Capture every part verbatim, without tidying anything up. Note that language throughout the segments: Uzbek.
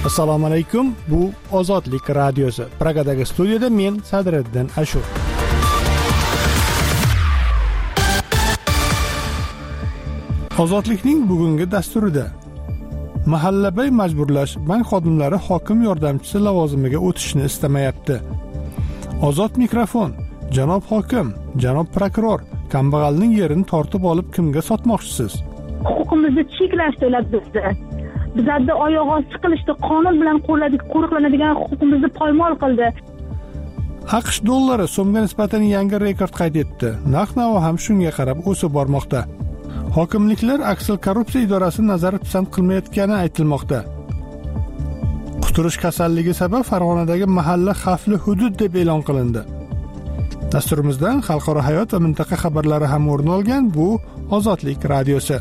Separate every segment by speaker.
Speaker 1: Assalomu alaykum. Bu Ozodlik radiosi. Pragadagi studiyada men Sadriddin Ashur. Ozodlikning bugungi dasturida mahallabay majburlash bank xodimlari hokim yordamchisi lavozimiga o'tishni istamayapti. Ozod mikrofon. Janob hokim, janob prokuror, kambag'alning yerini tortib olib kimga sotmoqchisiz?
Speaker 2: Huquqimizni cheklashdilar bizda. Bizda oyoq osti qilishdi, qonun bilan qo'riqlanadigan huquqimizni poymol qildi.
Speaker 1: AQSh dollari so'mga nisbatan yangi rekord qayd etdi. Narx-navo ham shunga qarab o'sib bormoqda. Hokimliklar aksil korrupsiya idorasi nazarda pisand qilmayotgani aytilmoqda. Quturish kasalligi sabab Farg'onadagi mahalla xavfli hudud deb e'lon qilindi. Dasturimizdan xalqaro hayot va mintaqa xabarlari ham o'rin olgan. Bu Ozodlik radiosi.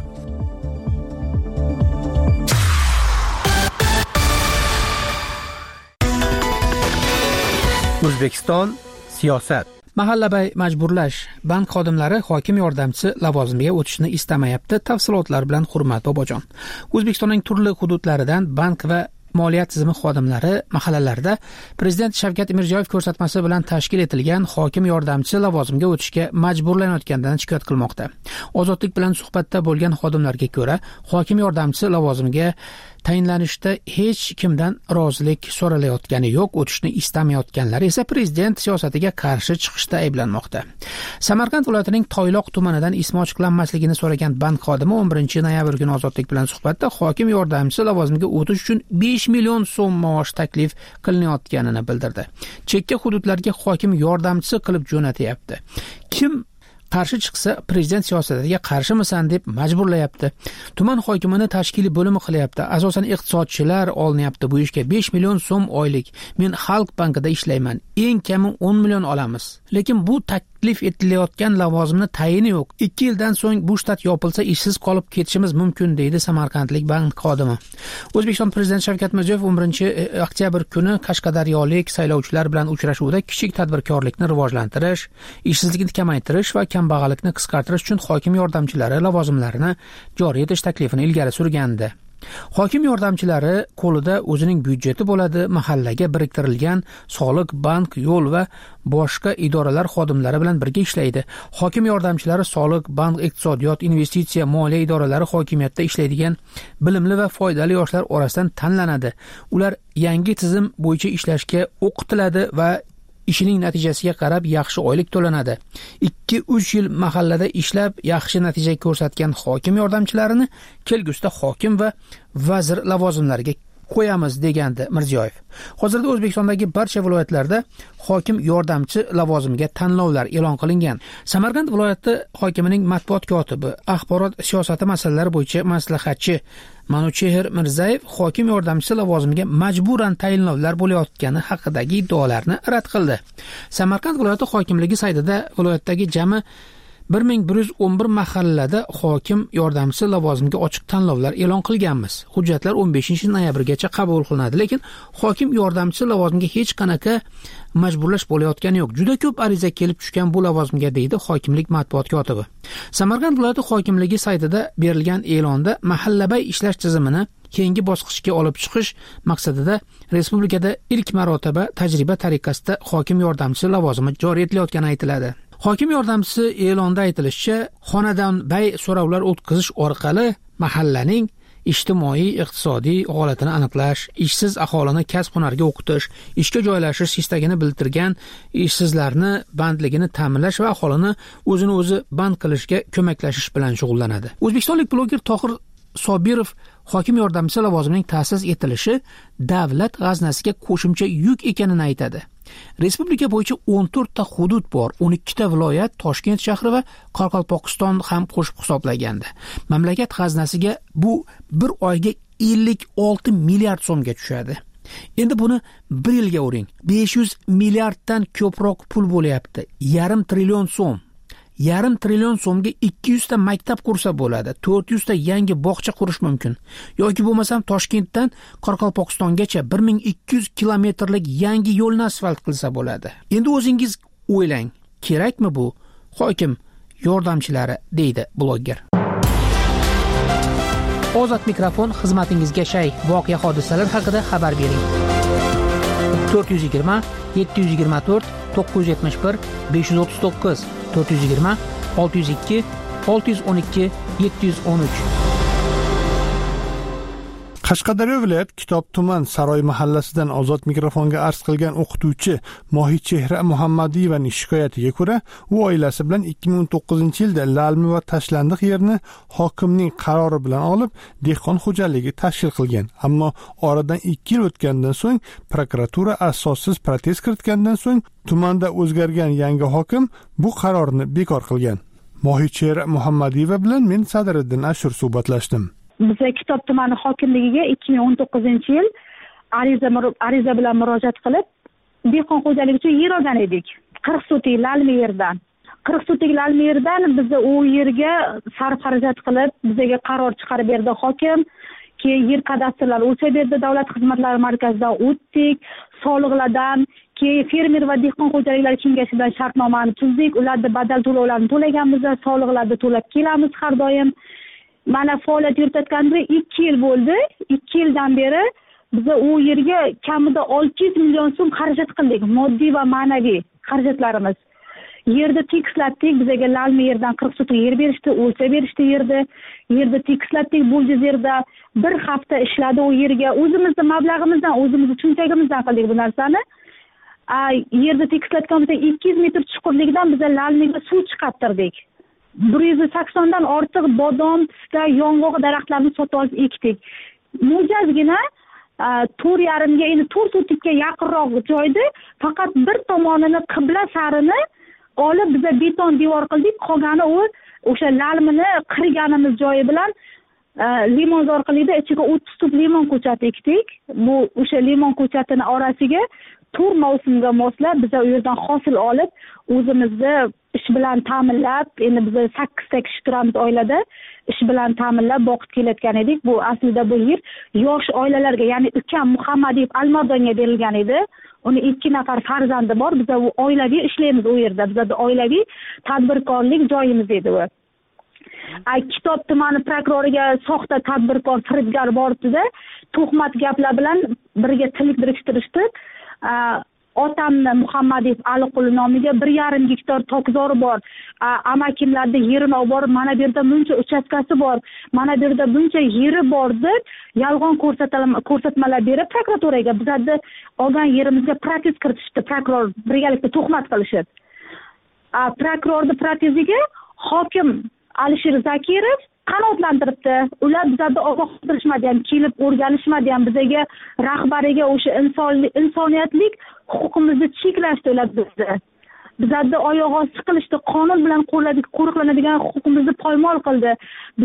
Speaker 3: O'zbekiston siyosat. Mahallabay majburlash bank xodimlari hokim yordamchisi lavozimiga o'tishni istamayapti. Tafsilotlar bilan Hurmat Bobojon. O'zbekistonning turli hududlaridan bank va moliya tizimi xodimlari mahallalarda Prezident Shavkat Mirziyoyev ko'rsatmasi bilan tashkil etilgan hokim yordamchisi lavozimiga o'tishga majburlanayotgandan shikoyat qilmoqda. Ozodlik bilan suhbatda bo'lgan xodimlarga ko'ra, hokim yordamchisi lavozimiga tayinlanishda hech kimdan rozilik so'ralayotgani yo'q, o'tishni istamayotganlar esa prezident siyosatiga qarshi chiqishda ayblanmoqda. Samarqand viloyatining Toyloq tumanidan ismi ochiqlanmasligini so'ragan bank xodimi o'n birinchi noyabr kuni Ozodlik bilan suhbatda hokim yordamchisi lavozimiga o'tish uchun besh million so'm maosh taklif qilinayotganini bildirdi. Chekka hududlarga hokim yordamchisi qilib jo'natyapti. Kim qarshi chiqsa prezident siyosatiga qarshimisan deb majburlayapti. Tuman hokimini tashkiliy bo'limi qilyapti. Asosan iqtisodchilar olinyapti bu ishga. besh million so'm oylik. Men Xalq bankida ishlayman. Eng kami o'n million olamiz. Lekin bu taklif etilayotgan lavozimni tayini yo'q. ikki yildan so'ng bu shtat yopilsa ishsiz qolib ketishimiz mumkin deydi Samarqandlik bank xodimi. O'zbekiston Prezidenti Shavkat Mirziyoyev o'n birinchi oktyabr kuni Qashqadaryolik saylovchilar bilan uchrashuvda kichik tadbirkorlikni rivojlantirish, ishsizlikni kamaytirish va kambag'allikni qisqartirish uchun hokim yordamchilari lavozimlarini joriy etish taklifini ilgari surgandi. Hokim yordamchilari qo'lida o'zining byudjeti bo'ladi, mahallaga biriktirilgan soliq, bank, yo'l va boshqa idoralar xodimlari bilan birga ishlaydi. Hokim yordamchilari soliq, bank, iqtisodiyot, investitsiya, moliya idoralari hokimiyatda ishlaydigan bilimli va foydali yoshlar orasidan tanlanadi. Ular yangi tizim bo'yicha ishlashga o'qitiladi va ishining natijasiga qarab yaxshi oylik to'lanadi. ikki uch yil mahallada ishlab yaxshi natija ko'rsatgan hokim yordamchilarini kelgusida hokim va vazir lavozimlariga qo'yamiz degandi Mirziyoyev. Hozirda O'zbekistondagi barcha viloyatlarda hokim yordamchi lavozimiga tanlovlar e'lon qilingan. Samarqand viloyati hokimining matbuot kotibi, axborot siyosati masalalari bo'yicha maslahatchi Manuchehr Mirzayev hokim yordamchisi lavozimiga majburan tayinlovlar bo'layotgani haqidagi iddaolarni rad qildi. Samarqand viloyati hokimligi saytida viloyatdagi jami bir ming bir yuz o'n bir mahallada hokim yordamchisi lavozimiga ochiq tanlovlar e'lon qilganmiz. Hujjatlar o'n beshinchi noyabrgacha qabul qilinadi, lekin hokim yordamchisi lavozimiga hech qanaqa majburlash bo'layotgani yo'q. Juda ko'p ariza kelib tushgan bu lavozimga deydi hokimlik matbuot kotibi. Samarqand viloyati hokimligi saytida berilgan e'londa mahallabay ishlash tizimini keyingi bosqichga olib chiqish maqsadida respublikada ilk marotaba tajriba tariqasida hokim yordamchisi lavozimi joriy etilayotgani aytiladi. Hokim yordamchisi e'londa aytilishicha, xonadan bay so'rovlar o'tkazish orqali mahallaning ijtimoiy, iqtisodiy holatini aniqlash, ishsiz aholini kasb-hunarga o'qitish, ishga joylashish istagini bildirgan ishsizlarni bandligini ta'minlash va aholini o'zini o'zi band qilishga ko'maklashish bilan shug'ullanadi. O'zbekistonlik bloger Tohir Sobirov hokim yordamchisi lavozimining ta'sis etilishi davlat g'aznasiga qo'shimcha yuk ekanini aytadi. Respublika bo'yicha o'n to'rtta hudud bor, o'n ikkita viloyat, Toshkent shahri va Qoraqalpog'iston ham qo'shib hisoblaganda. Mamlakat g'aznasiga bu bir oyga ellik olti milliard so'mga tushadi. Endi buni bir yilga o'ring. besh yuz milliarddan ko'proq pul bo'layapti. Yarim trillion so'm. Yarim trillion so'mga ikki yuz ta maktab qursa bo'ladi, to'rt yuz ta yangi bog'cha qurish mumkin. Yoki bo'lmasam Toshkentdan Qoraqalpog'istongacha bir ming ikki yuz kilometrlik yangi yo'lni asfalt qilsa bo'ladi. Endi o'zingiz o'ylang, kerakmi bu hokim yordamchilari, deydi bloger. Ozod mikrofon xizmatingizga shay. Voqea hodisalar haqida xabar bering. to'rt yuz yigirma yetti yuz yigirma to'rt to'qqiz yuz yetmish bir besh yuz o'ttiz to'qqiz to'rt yuz yigirma olti yuz ikki olti yuz o'n ikki yetti yuz o'n uch.
Speaker 1: Qashqadaryo viloyat Kitob tuman Saroy mahallasidan ozod mikrofonga arz qilgan o'qituvchi Mohidchehra Muhammadiyevaning shikoyatiga ko'ra, u oilasi bilan ikki ming o'n to'qqizinchi yilda lalmi va tashlandiq yerni hokimning qarori bilan olib, dehqon xo'jaligi tashkil qilgan. Ammo oradan ikki yil o'tgandan so'ng prokuratura asossiz protest kiritgandan so'ng tumanda o'zgargan yangi hokim bu qarorni bekor qilgan. Mohidchehra Muhammadiyeva bilan men Sadiriddin Ashur suhbatlashdim.
Speaker 2: Biz Kitob tumani hokimligiga ikki ming o'n to'qqizinchi yil ariza ariza bilan murojaat qilib, dehqon xo'jaligi uchun yer olgan edik. qirq sotik lalmi yerdan. qirq sotik lalmi yerdan biz u yerga sarf xarajat qilib, bizga qaror chiqarib berdi hokim. Keyin yer kadastrlari o'lchab berdi, davlat xizmatlari markazidan o'tdik, soliqlardan, keyin fermer va dehqon xo'jaliklari kengashi bilan shartnomani tuzdik. Ularda badal to'lovlarini to'laganmiz, soliqlarni to'lab kelamiz har doim. Mana faoliyat yuritayotganimizga ikki yil bo'ldi. ikki yildan beri biz u yerga kamida olti yuz million so'm xarajat qildik, moddiy va ma'naviy xarajatlarimiz. Yerda tekislatdik, bizga lalmi yerdan qirq sotik yer berishdi, o'lchab berishdi yerda. Yerda tekislatdik, buldozerda bir hafta ishladi u yerga. O'zimizning mablag'imizdan, o'zimizning cho'ntagimizdan qildik bu narsani. Yerda tekislatganimizda ikki yuz metr chuqurlikdan biz lalmiga suv chiqartirdik. bir yuz sakson dan ortiq bodom, pista, yong'oq daraxtlarini sotib olib ekdik. Mo'jazgina to'rt yarim ga, endi to'rt sotikka yaqinroq joyda faqat bir tomonini qibla sarini olib biz beton devor qildik. Qolgani u o'sha lalmini qirganimiz joyi bilan limon orqalida ichiga o'ttiz tub limon ko'chati ekdik. Bu o'sha limon ko'chatining orasiga to'rt mavsumga moslab biz u yerdan hosil olib, o'zimizni ish bilan ta'minlab, endi biz sakkizta kishi turamiz oilada, ish bilan ta'minlab boqib kelayotgan edik. Bu aslida bu yer yosh oilalarga, ya'ni ukam Muhammadiyev Almardonga berilgan edi. Uni ikki nafar farzandi bor. Biz u oilaviy ishlaymiz u yerda. Bizda oilaviy tadbirkorlik joyimiz edi u. Kitob tumani prokuroriga soxta tadbirkor firibgar bordi-da, tuhmat gaplar bilan birga tilik biriktirishdi. Otamni Muhammadiyev Aliqul nomiga bir yarim gektar tokzori bor. Amakimlarda yerini olib borib, mana bu yerda buncha uchastkasi bor, mana bu yerda buncha yeri bor deb yolg'on ko'rsatmalar berib prokuraturaga bizda olgan yerimizga protest kiritishdi. Prokuror birgalikda tuhmat qilishdi. Prokurorning proteziga hokim Alisher Zakirov qanoatlantiribdi. Ular bizda ogohlantirishmadi ham, kelib o'rganishmadi ham, bizga rahbariga o'sha insoniyatlik huquqimizni cheklashdi ular bizda. Bizda oyoq osti qilishdi, qonun bilan qo'riqlanadigan huquqimizni poymol qildi. Biz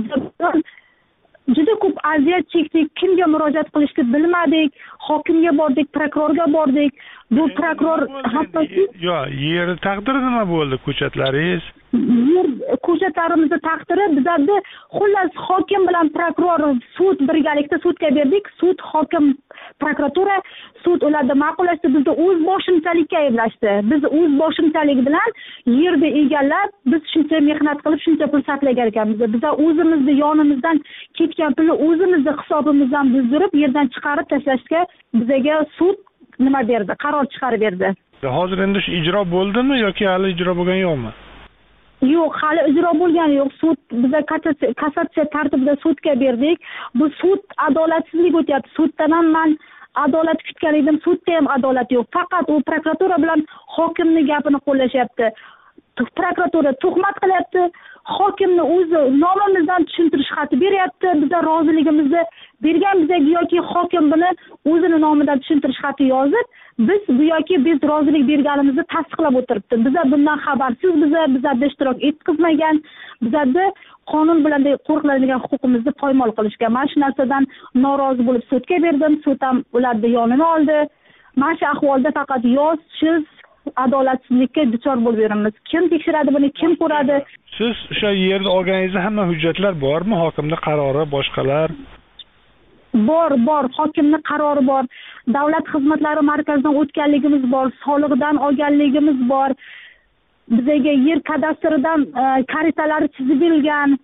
Speaker 2: juda ko'p aziyat chekdik, kimga murojaat qilishni bilmadik, hokimga bordik, prokurorga bordik. Bu prokuror hattoki
Speaker 1: yo, yer taqdiri nima bo'ldi ko'chatlaringiz?
Speaker 2: Yer ko'chatlarimizni taqdiri bizda xullas hokim bilan prokuror sud birgalikda sudga berdik. Sud, hokim, prokuratura, sud ularni ma'qullashdi. Bizni o'z boshimchalikka ayblashdi. Biz o'z boshimchalik bilan yerni egallab, biz shuncha mehnat qilib, shuncha pul sarflagan ekanmiz. Biz o'zimizni yonimizdan ketgan pulni o'zimizni hisobimizdan buzdirib, yerdan chiqarib tashlashga bizga sud nima berdi? Qaror chiqarib berdi.
Speaker 1: Hozir endi shu ijro bo'ldimi yoki hali ijro bo'lgan yo'qmi?
Speaker 2: Yo'q, hali ijro bo'lgani yo'q. Sud biza kassatsiya tartibida sudga berdik. Bu sud adolatsizlik o'tyapti. Suddan ham men adolat kutgan edim, sudda ham adolat yo'q. Faqat u prokuratura bilan hokimning gapini qo'llashyapti. Prokuratura tuhmat qilyapti. Hokimni o'zi nomimizdan tushuntirish xati beryapti. Bizlar roziligimizni bergan, bizga yoki hokim buni o'zini nomidan tushuntirish xati yozib, biz bu yoki biz rozilik berganimizni tasdiqlab o'tiribdi. Bizlar bundan xabarsiz, bizlar bizlarda ishtirok etqizmagan, bizlarda qonun bilan qo'riqlanadigan huquqimizni poymol qilishgan. Mana shu narsadan norozi bo'lib sudga berdim. Sud ham ularni yonini oldi. Mana shu ahvolda faqat yoz, siz adolatsizlikka duchor bo'lib yuramiz. Kim tekshiradi buni, kim ko'radi?
Speaker 1: Siz o'sha yerda olganingizda hamma hujjatlar bormi? Hokimning qarori, boshqalar?
Speaker 2: Bor, bor, hokimning qarori bor. Davlat xizmatlari markazidan o'tganligimiz bor, soliqdan olganligimiz bor. Bizga yer kadastridan xaritalari chizib berilgan,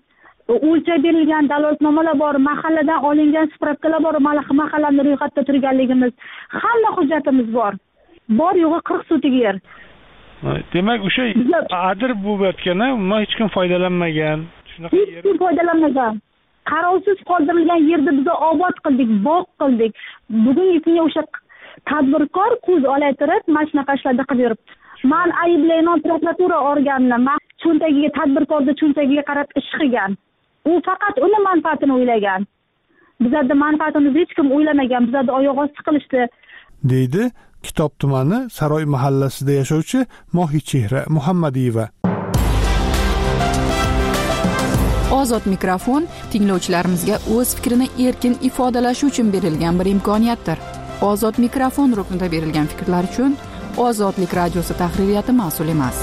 Speaker 2: o'lchab berilgan dalolatnomalar bor, mahalladan olingan spravkalar bor, mahallani ro'yxatda turganligimiz, hamma hujjatimiz bor. Bor yo'g'i qirq sotik yer.
Speaker 1: Demak, o'sha adir bo'layotgani, umuman hech kim foydalanmagan. Shunaqa yer.
Speaker 2: Hech kim foydalanmagan. Qarovsiz qoldirilgan yerni biz obod qildik, bog' qildik. Bugungi kunga o'sha tadbirkor ko'z olaytirib, mana shunaqa ishlarda qilib yuribdi. Men ayblayman prokuratura organini, men cho'ntagiga, tadbirkorning cho'ntagiga qarab ish qilgan. U faqat uni manfaatini o'ylagan. Bizlarning manfaatimizni hech kim o'ylamagan. Bizlarni oyoq osti qilishdi.
Speaker 1: deydi Kitob tumani Saroy mahallasida yashovchi Mohichehra Muhammadiyeva.
Speaker 4: Ozod mikrofon tinglovchilarimizga o'z fikrini erkin ifodalashi uchun berilgan bir imkoniyatdir. Ozod mikrofon ruknida berilgan fikrlar uchun Ozodlik radiosi tahririyati mas'ul emas.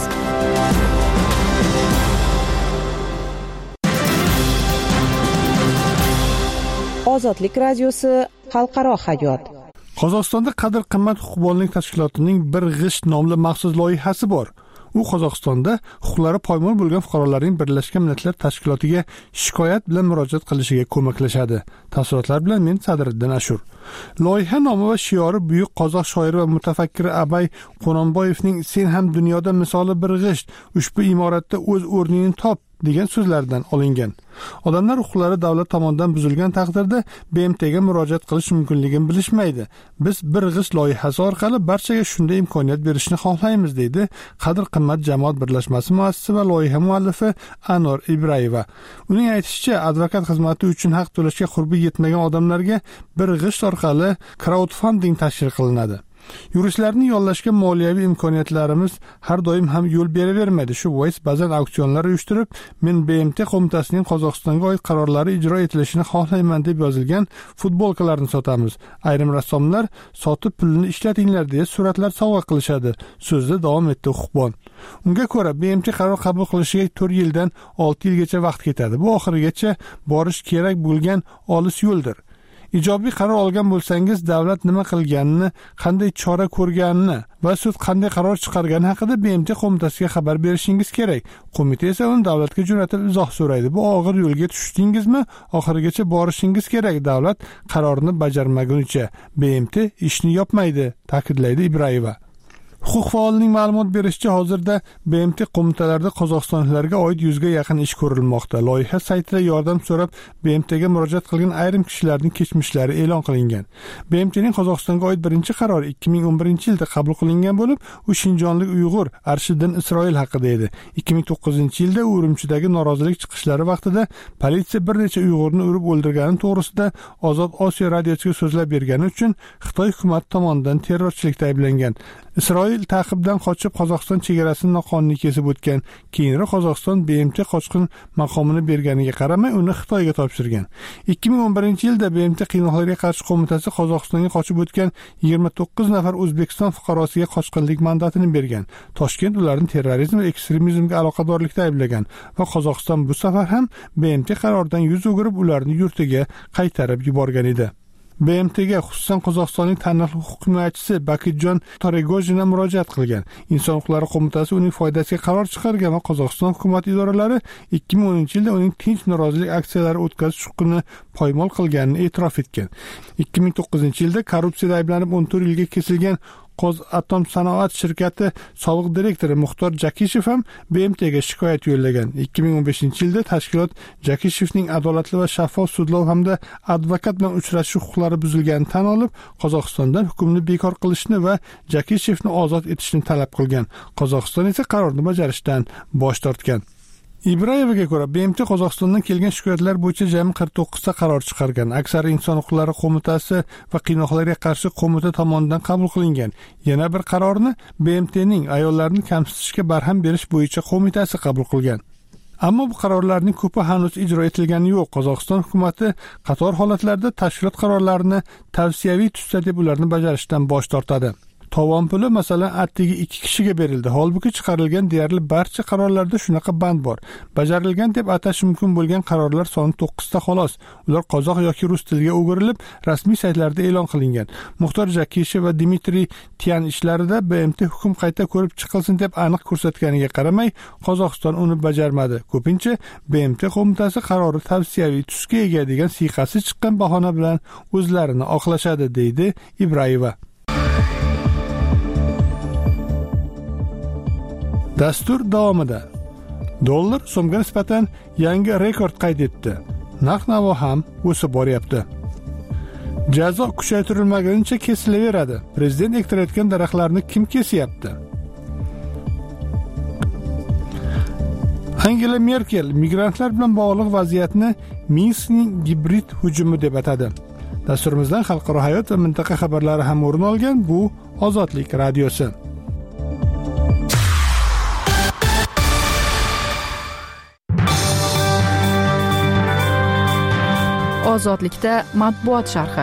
Speaker 5: Ozodlik radiosi xalqaro hayot.
Speaker 1: Qozog'istonda qadr-qimmat huquqbonlik tashkilotining bir g'isht nomli maxsus loyihasi bor. U Qozog'istonda huquqlari poymol bo'lgan fuqarolarning Birlashgan Millatlar Tashkilotiga shikoyat bilan murojaat qilishiga ko'maklashadi. Tafsilotlar bilan men Sadriddin Ashur. Loyiha nomi va shiori buyuk qozoq shoiri va mutafakkiri Abay Qononboyevning "Sen ham dunyoda misoli bir g'isht, ushbu imoratda o'z o'rningni top" degan so'zlardan olingan. Odamlar huquqlari davlat tomonidan buzilgan taqdirda B M Tga murojaat qilish mumkinligini bilishmaydi. Biz bir g'isht loyihasi orqali barchaga shunday imkoniyat berishni xohlaymiz, deydi Qadr-qimmat jamoat birlashmasi muassisi va loyiha muallifi Anor Ibrayeva. Uning aytishicha, advokat xizmati uchun haq to'lashga qurbi yetmagan odamlarga bir g'isht orqali crowdfunding tashkil qilinadi. Yuristlarni yollashga moliyaviy imkoniyatlarimiz har doim ham yo'l beravermaydi. Shu bois ba'zan auksionlar uyushtirib, men B M T qo'mitasining Qozog'istonga oid qarorlari ijro etilishini xohlayman deb yozilgan futbolkalarni sotamiz. Ayrim rassomlar sotib pulni ishlatinglar deya suratlar sovg'a qilishadi. So'zda davom etdi huquqbon. Unga ko'ra B M T qaror qabul qilishiga to'rt yildan olti yilgacha vaqt ketadi. Bu oxirigacha borish kerak bo'lgan olis yo'ldir. Ijobiy qaror olgan bo'lsangiz, davlat nima qilganini, qanday chora ko'rganini va sud qanday qaror chiqargani haqida B M T qo'mitasiga xabar berishingiz kerak. Qo'mita esa uni davlatga jo'natib izoh so'raydi. Bu og'ir yo'lga tushdingizmi, oxirigacha borishingiz kerak. Davlat qarorni bajarmagunicha B M T ishni yopmaydi, ta'kidlaydi Ibrayeva. Huquq faolining ma'lumot berishicha, hozirda B M T qo'mitalarida qozog'istonliklarga oid yuzga yaqin ish ko'rilmoqda. Loyiha saytida yordam so'rab B M Tga murojaat qilgan ayrim kishilarning kechmishlari e'lon qilingan. B M Tning Qozog'istonga oid birinchi qarori ikki ming o'n birinchi yilda qabul qilingan bo'lib, u Shinjonlik Uyg'ur Arshiddin Isroil haqida edi. ikki ming to'qqizinchi yilda Urumchidagi norozilik chiqishlari vaqtida politsiya bir necha Uyg'urni urib o'ldirgani to'g'risida Ozod Osiyo radiosiga so'zlab bergani uchun Xitoy hukumati tomonidan terrorchilikda ayblangan. Isroil ta'qibdan qochib Qozog'iston chegarasini noqonuniy kesib o'tgan. Keyinroq Qozog'iston B M T qochqin maqomini berganiga qaramay uni Xitoyga topshirgan. ikki ming o'n birinchi yilda B M T qiynoqlarga qarshi qo'mitasi Qozog'istonga qochib o'tgan yigirma to'qqiz nafar O'zbekiston fuqarosiga qochqinlik mandatini bergan. Toshkent ularni terrorizm va ekstremizmga aloqadorlikda ayblagan va Qozog'iston bu safar ham B M T qaroridan yuz o'girib ularni yurtiga qaytarib yuborgan edi. B M Tga xususan Qozog'istonning taniqli huquq himoyachisi Bakitjon Toregojina murojaat qilgan. Inson huquqlari qo'mitasi uning foydasiga qaror chiqargan va Qozog'iston hukumat idoralari ikki ming o'ninchi yilda uning tinch norozilik aksiyalari o'tkazish huquqini poymol qilganini e'tirof etgan. ikki ming to'qqizinchi yilda korrupsiyada ayblanib o'n to'rt yilga kesilgan Qozatom sanoat shirkati sobiq direktori Muxtor Jakishev ham B M Tga shikoyat yo'llagan. ikki ming o'n beshinchi yilda tashkilot Jakishevning adolatli va shaffof sudlov hamda advokat bilan uchrashish huquqlari buzilganini tan olib, Qozog'istondan hukmni bekor qilishni va Jakishevni ozod etishni talab qilgan. Qozog'iston esa qarorni bajarishdan bosh tortgan. Ibrayevaga ko'ra, B M T Qozog'istondan kelgan shikoyatlar bo'yicha jami qirq to'qqiz ta qaror chiqargan. Aksari inson huquqlari qo'mitasi va qiynoqlarga qarshi qo'mita tomonidan qabul qilingan. Yana bir qarorni B M Tning ayollarni kamsitishga barham berish bo'yicha qo'mitasi qabul qilgan. Ammo bu qarorlarning ko'pi hanuz ijro etilgani yo'q. Qozog'iston hukumati qator holatlarda tashkilot qarorlarini tavsiyaviy tusda deb ularni bajarishdan bosh tortadi. tovon puli masalan atigi ikki kishiga berildi. Holbuki chiqarilgan deyarli barcha qarorlarda shunaqa band bor. Bajarilgan deb atash mumkin bo'lgan qarorlar soni to'qqizta xolos. Ular qozoq yoki rus tiliga o'girilib, rasmiy saytlarda e'lon qilingan. Muxtor Jakishev va Dmitriy Tian ishlarida B M T hukm qayta ko'rib chiqilsin deb aniq ko'rsatganiga qaramay, Qozog'iston uni bajarmadi. Ko'pincha B M T qo'mitasi qarori tavsiyaviy tusga ega degan siyqasi chiqqan bahona bilan o'zlarini oqlashadi, deydi Ibrayeva. Dastur davomida dollar so'mga nisbatan yangi rekord qayd etdi. Narx-navo ham o'sib boryapti. Jazo kuchaytirilmagunicha kesilaveradi. Prezident ektirayotgan daraxtlarni kim kesyapti? Angela Merkel migrantlar bilan bog'liq vaziyatni Minskning gibrid hujumi deb atadi. Dasturimizdan xalqaro hayot va mintaqa xabarlari ham o'rin olgan. Bu Ozodlik radiosi.
Speaker 4: Ozodlikda matbuot sharhi.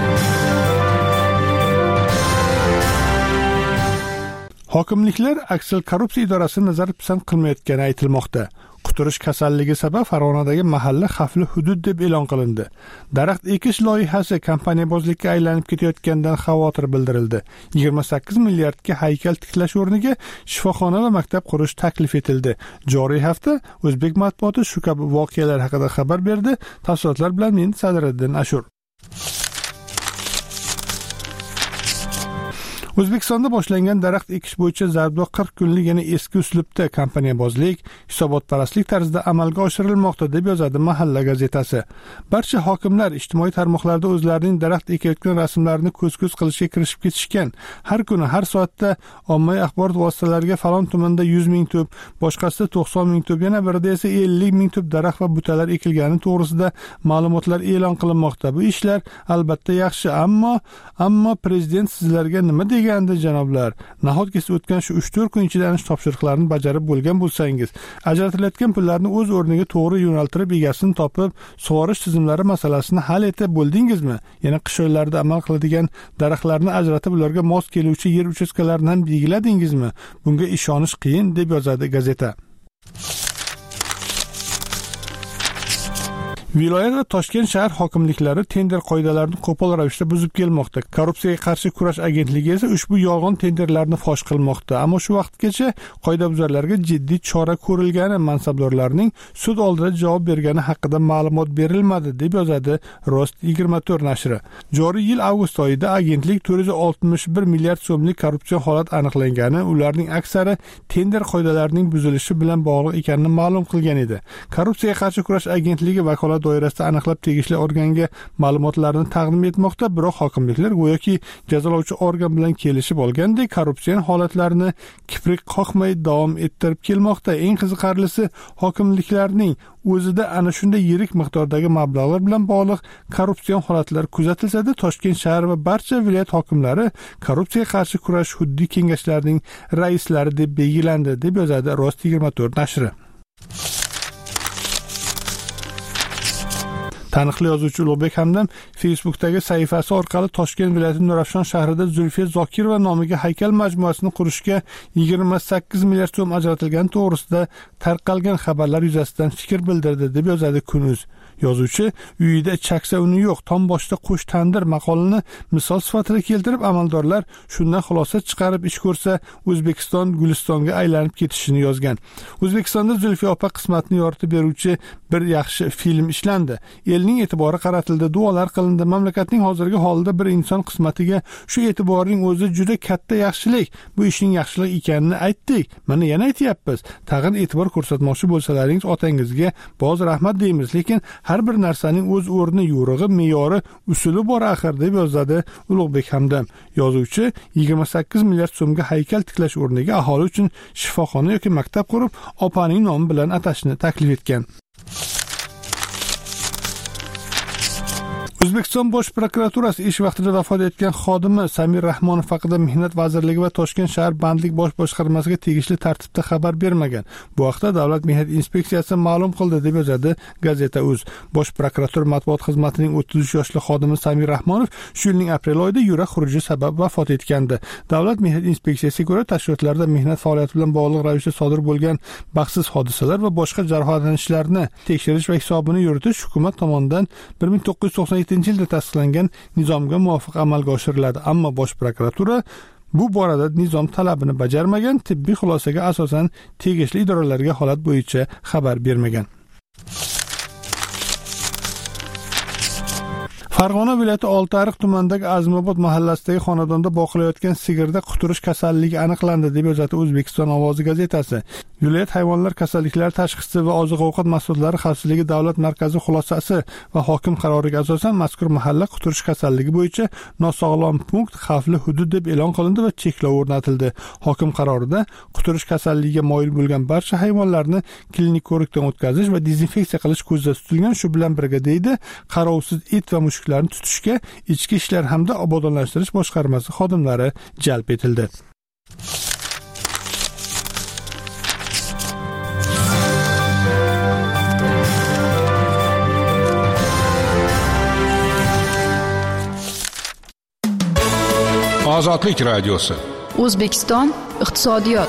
Speaker 1: Hokimliklar Aksel korrupsiya idorasini nazorat pisand qilmayotgani aytilmoqda. Quturish kasalligi sabab Farg'onadagi mahalla xavfli hudud deb e'lon qilindi. Daraxt ekish loyihasi kompaniyabozlikka aylanib ketayotganidan xavotir bildirildi. yigirma sakkiz milliardga haykal tiklash o'rniga shifoxona va maktab qurish taklif etildi. Joriy hafta o'zbek matbuoti shu kabi voqealar haqida xabar berdi. Tafsilotlar bilan men Sadriddin Ashur. O'zbekistonda boshlangan daraxt ekish bo'yicha zarba qirq kunlik yana eski uslubda kompaniyabozlik, hisobotparastlik tarzida amalga oshirilmoqda deb yozadi Mahalla gazetasi. Barcha hokimlar ijtimoiy tarmoqlarda o'zlarining daraxt ekayotgan rasmlarini ko'z-ko'z qilishga kirishib ketishgan. Har kuni, har soatda ommaviy axborot vositalariga falon tumanda yuz ming tup, boshqasida to'qson ming tup, yana birida esa ellik ming tup daraxt va butalar ekilgani to'g'risida ma'lumotlar e'lon qilinmoqda. Bu ishlar albatta yaxshi, ammo ammo prezident sizlarga nima deydi? Deganda janoblar, nahotki siz o'tgan shu uch to'rt kun ichida anish topshiriqlarni bajarib bo'lgan bo'lsangiz, ajratilayotgan pullarni o'z o'rniga to'g'ri yo'naltirib egasini topib, sug'orish tizimlari masalasini hal etib bo'ldingizmi? Yana qish oylarida amal qiladigan daraxtlarni ajratib, ularga mos keluvchi yer uchastkalarini ham belgiladingizmi? Bunga ishonish qiyin, deb yozadi gazeta. Viloyat va Toshkent shahar hokimliklari tender qoidalarini qo'pol ravishda buzib kelmoqda. Korrupsiyaga qarshi kurash agentligi esa ushbu yolg'on tenderlarni fosh qilmoqda. Ammo shu vaqtgacha qoidabuzarlarga jiddiy chora ko'rilgani, mansabdorlarning sud oldida javob bergani haqida ma'lumot berilmadi, deb yozadi Rost yigirma to'rt nashri. Joriy yil avgust oyida agentlik to'rt yuz oltmish bir milliard so'mlik korrupsiya holat aniqlangani, ularning aksari tender qoidalarining buzilishi bilan bog'liq ekanini ma'lum qilgan edi. Korrupsiyaga qarshi kurash agentligi vakolat doirasida aniqlab tegishli organga ma'lumotlarni taqdim etmoqda, biroq hokimliklar go'yoki jazolovchi organ bilan kelishib olgandek korrupsiya holatlarini kiprik qoqmay davom ettirib kelmoqda. Eng qiziqarlisi, hokimliklarning o'zida ana shunday yirik miqdordagi mablag'lar bilan bog'liq korrupsiya holatlari kuzatilsa-da, Toshkent shahar va barcha viloyat hokimlari korrupsiyaga qarshi kurash huddiy kengashlarining raislari deb belgilandi, deb yozadi Rost yigirma to'rt nashri. Taniqli yozuvchi Ulug'bek Hamdam Facebook'dagi sahifasi orqali Toshkent viloyati Nurafshon shahrida Zulfiya Zokirova nomiga haykal majmuasini qurishga yigirma sakkiz milliard so'm ajratilgani to'g'risida tarqalgan xabarlar yuzasidan fikr bildirdi, deb yozadi Kunuz. Yozuvchi uyida chaksa uni yo'q, tom boshda qo'sh tandir maqolini misol sifatida keltirib, amaldorlar shundan xulosa chiqarib ish ko'rsa O'zbekiston Gulistonga aylanib ketishini yozgan. O'zbekistonda Zulfiya opa qismatni yoritib beruvchi bir yaxshi film ishlandi. Elning e'tibori qaratildi, duolar qilindi. Mamlakatning hozirgi holida bir inson qismatiga shu e'tiborning o'zi juda katta yaxshilik. Bu ishning yaxshilik ekanini aytdik. Mana yana aytyapmiz. Tag'in e'tibor ko'rsatmoqchi bo'lsalaringiz otangizga boz rahmat deymiz, lekin har bir narsaning o'z o'rni, yo'rig'i, me'yori, usuli bor axir, deb yozadi Ulug'bek Hamdam. Yozuvchi yigirma sakkiz milliard so'mga haykal tiklash o'rniga aholi uchun shifoxona yoki maktab qurib, opaning nomi bilan atashni taklif etgan. O'zbekiston Bosh prokuraturasi ish vaqtida vafot etgan xodimi Samir Rahmonov haqida Mehnat vazirligi va Toshkent shahar bandlik bosh boshqarmasiga tegishli tartibda xabar bermagan. Bu haqda Davlat mehnat inspeksiyasi ma'lum qildi deb yozadi Gazeta.uz. Bosh prokuratura matbuot xizmatining o'ttiz uch yoshli xodimi Samir Rahmonov shu yilning aprel oyida yurak xuruji sabab vafot etgandi. Davlat mehnat inspeksiyasiga ko'ra, tashkilotlarda mehnat faoliyati bilan bog'liq ravishda sodir bo'lgan baxtsiz hodisalar va boshqa jarohatlanishlarni tekshirish va hisobini yuritish hukumat tomonidan bir ming to'qqiz yuz to'qson yettinchi yilda tasdiqlangan nizomga muvofiq amalga oshiriladi. Ammo Bosh prokuratura bu borada nizom talabini bajarmagan, tibbiy xulosaga asosan tegishli idoralarga holat bo'yicha xabar bermagan. Farg'ona viloyati Oltiariq tumanidagi Azimobod mahallasidagi xonadonda boqilayotgan sigirda quturish kasalligi aniqlandi deb yozadi O'zbekiston Ovozi gazetasi. Viloyat hayvonlar kasalliklari tashxisi va oziq-ovqat mahsulotlari xavfsizligi davlat markazi xulosasi va hokim qaroriga asosan mazkur mahalla quturish kasalligi bo'yicha nosog'lom punkt, xavfli hudud deb e'lon qilindi va cheklov o'rnatildi. Hokim qarorida quturish kasalligiga moyil bo'lgan barcha hayvonlarni klinik ko'rikdan o'tkazish va dezinfeksiya qilish ko'zda tutilgan. Shu bilan birga deydi, qarovsiz it va mushuklarni tutishga ichki ishlar hamda obodonlashtirish boshqarmasi xodimlari jalb etildi.
Speaker 6: Ozodlik radiosi.
Speaker 4: O'zbekiston iqtisodiyot.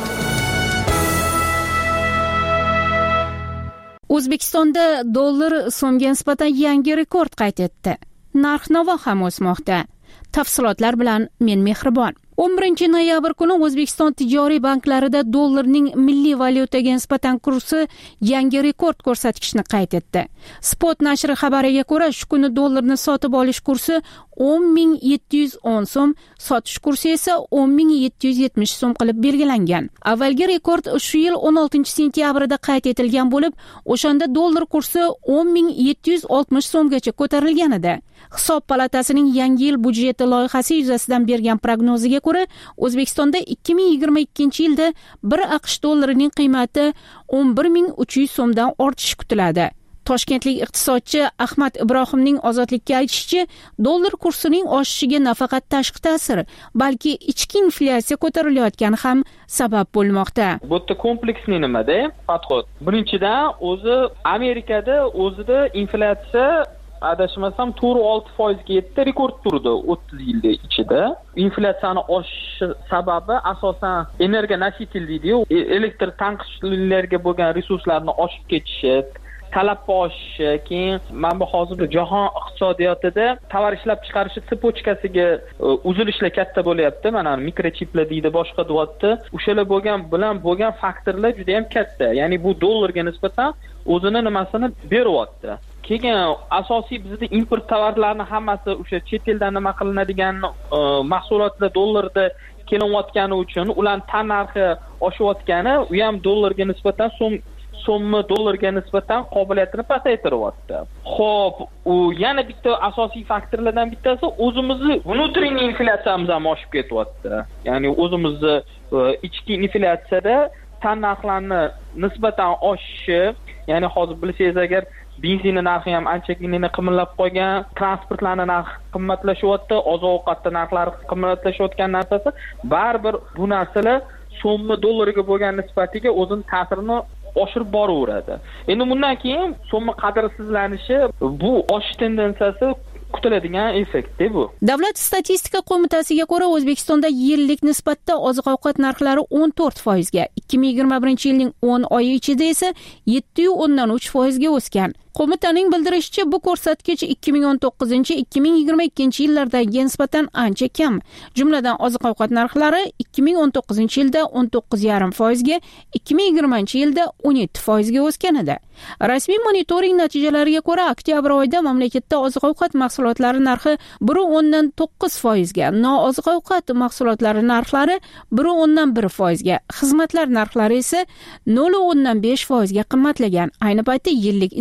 Speaker 7: O'zbekistonda dollar so'mga nisbatan yangi rekord qayd etdi. Narx-navo ham o'smoqda. Tafsilotlar bilan men Mehribon. o'n birinchi noyabr kuni O'zbekiston tijoriy banklarida dollarning milliy valyutaga nisbatan kursi yangi rekord ko'rsatkichni qayd etdi. Spot nashri xabariga ko'ra, shu kuni dollarni sotib olish kursi o'n ming yetti yuz o'n so'm, sotish kursi esa o'n ming yetti yuz yetmish so'm qilib belgilangan. Avvalgi rekord shu yil o'n oltinchi sentyabrda qayd etilgan bo'lib, o'shanda dollar kursi o'n ming yetti yuz oltmish so'mgacha ko'tarilgan edi. Hisob palatasining yangi yil budjeti loyihasi yuzasidan bergan prognoziga ko'ra, O'zbekistonda ikki ming yigirma ikkinchi yilda bir AQSh dollarining qiymati o'n bir ming uch yuz so'mdan ortishi kutiladi. Toshkentlik iqtisodchi Ahmad Ibrohimning Ozodlikka aytishicha, dollar kursining oshishiga nafaqat tashqi ta'sir, balki ichki inflyatsiya ko'tarilayotgani ham sabab bo'lmoqda.
Speaker 8: Bu yerda kompleksli nimada podxod. Birinchidan, o'zi Amerikada o'zida inflyatsiya adashmasam to'rt olti foizga yetdi, rekord turdi o'ttiz yilda ichida. Inflyatsiyani oshishi sababi asosan energiya nositel deydi-yu, elektr tanqishlarga bo'lgan resurslarni oshib ketishi, talab oshishi, keyin mana bu hozir jahon iqtisodiyotida tovar ishlab chiqarish sippochkasiga uzilishlar katta bo'lyapti. Mana mikrochiplar deydi, boshqa deyapti. O'shalar bo'lgan bilan bo'lgan faktorlar juda ham katta. Ya'ni bu dollarga nisbatan o'zini nimasini beryapti. Keyin asosiy bizda import tovarlarning hammasi o'sha chet eldan nima qilinadigan mahsulotlar dollarda kelayotgani uchun ular tan narxi oshayotgani, u ham dollarga nisbatan so'm so'mni dollarga nisbatan qobiliyatini pasaytiryapti. Xo'p, u yana bitta asosiy faktorlardan bittasi o'zimizni внутренний inflyatsiyamiz ham oshib ketyapti. Ya'ni o'zimizni ichki inflyatsiyada tan narxlarni nisbatan oshishi, ya'ni hozir bilsangiz agar benzin narxi ham anchagina qimmatlab qolgan, transportlarning narxi qimmatlashyapti, oziq-ovqat narxlari qimmatlashayotgan narsasi baribir bu narsalar so'mni dollarga bo'lgan nisbatiga o'zining ta'sirini oshirib boraveradi. Endi bundan keyin so'mni qadrsizlanishi bu oshish tendensiyasi kutiladigan effekt bu.
Speaker 7: Davlat statistika qo'mitasiga ko'ra, O'zbekistonda yillik nisbatda oziq-ovqat narxlari o'n to'rt foizga, ikki ming yigirma birinchi yilning o'n oyi ichida esa yetti nuqta o'ndan uch foizga o'sgan. Qo'mitaning bildirishicha, bu ko'rsatkich ikki ming o'n to'qqizinchi ikki ming yigirma ikkinchi yillardagiga nisbatan ancha kam. Jumladan oziq-ovqat narxlari ikki ming o'n to'qqizinchi yilda o'n to'qqiz nuqta besh foizga, ikki ming yigirmanchi yilda o'n yetti foizga o'sgan edi. Rasmiy monitoring natijalariga ko'ra, oktyabr oyida mamlakatda oziq-ovqat mahsulotlari narxi bir nuqta o'ndan to'qqiz foizga, nooziq-ovqat mahsulotlari narxlari bir nuqta o'ndan bir foizga, xizmatlar narxlari esa nol nuqta o'ndan besh foizga qimmatlagan. Ayni paytda yillik inflyatsiya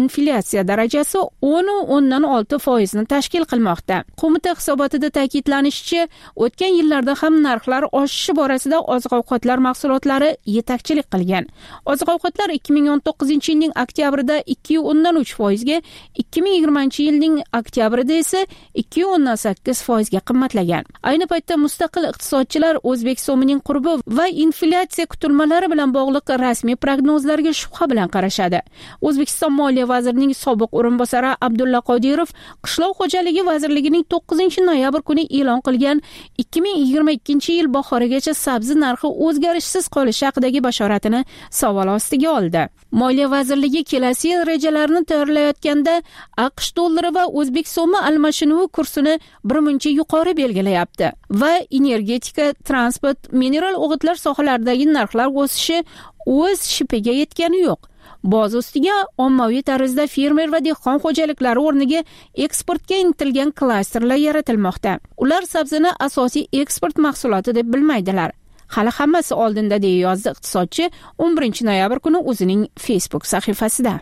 Speaker 7: inflyatsiya darajasi o'n nuqta o'ndan olti foizni tashkil qilmoqda. Qo'mita hisobotida ta'kidlanishicha, o'tgan yillarda ham narxlar oshishi borasida oziq-ovqatlar mahsulotlari yetakchilik qilgan. Oziq-ovqatlar ikki ming o'n to'qqizinchi yilning oktyabrida ikki nuqta o'ndan uch foizga, ikki ming yigirmanchi yilning oktyabrida esa ikki nuqta o'ndan sakkiz foizga qimmatlagan. Ayni paytda mustaqil iqtisodchilar o'zbek so'mining qurbi va inflyatsiya kutilmalari bilan bog'liq rasmiy prognozlarga shubha bilan qarashadi. O'zbekiston Moliya vazirining sobiq o'rinbosari Abdulla Qodirov Qishloq xo'jaligi vazirligining to'qqizinchi noyabr kuni e'lon qilgan ikki ming yigirma ikkinchi yil bahorigacha sabzi narxi o'zgarishsiz qolishi haqidagi bashoratini savol ostiga oldi. Moliya vazirligi kelasi yil rejalarini tayyorlayotganda AQSh dollari va o'zbek so'mi almashinuvi kursini birmuncha yuqori belgilayapti va energetika, transport, mineral o'g'itlar sohalaridagi narxlar o'sishi o'z shipiga yetgani yo'q. Boz ustiga ommaviy tarzda fermer va dehqon xo'jaliklari o'rniga eksportga intilgan klasterlar yaratilmoqda. Ular sabzini asosiy eksport mahsuloti deb bilmaydilar. Hali hammasi oldinda, deya yozdi iqtisodchi o'n birinchi noyabr kuni o'zining Facebook sahifasida.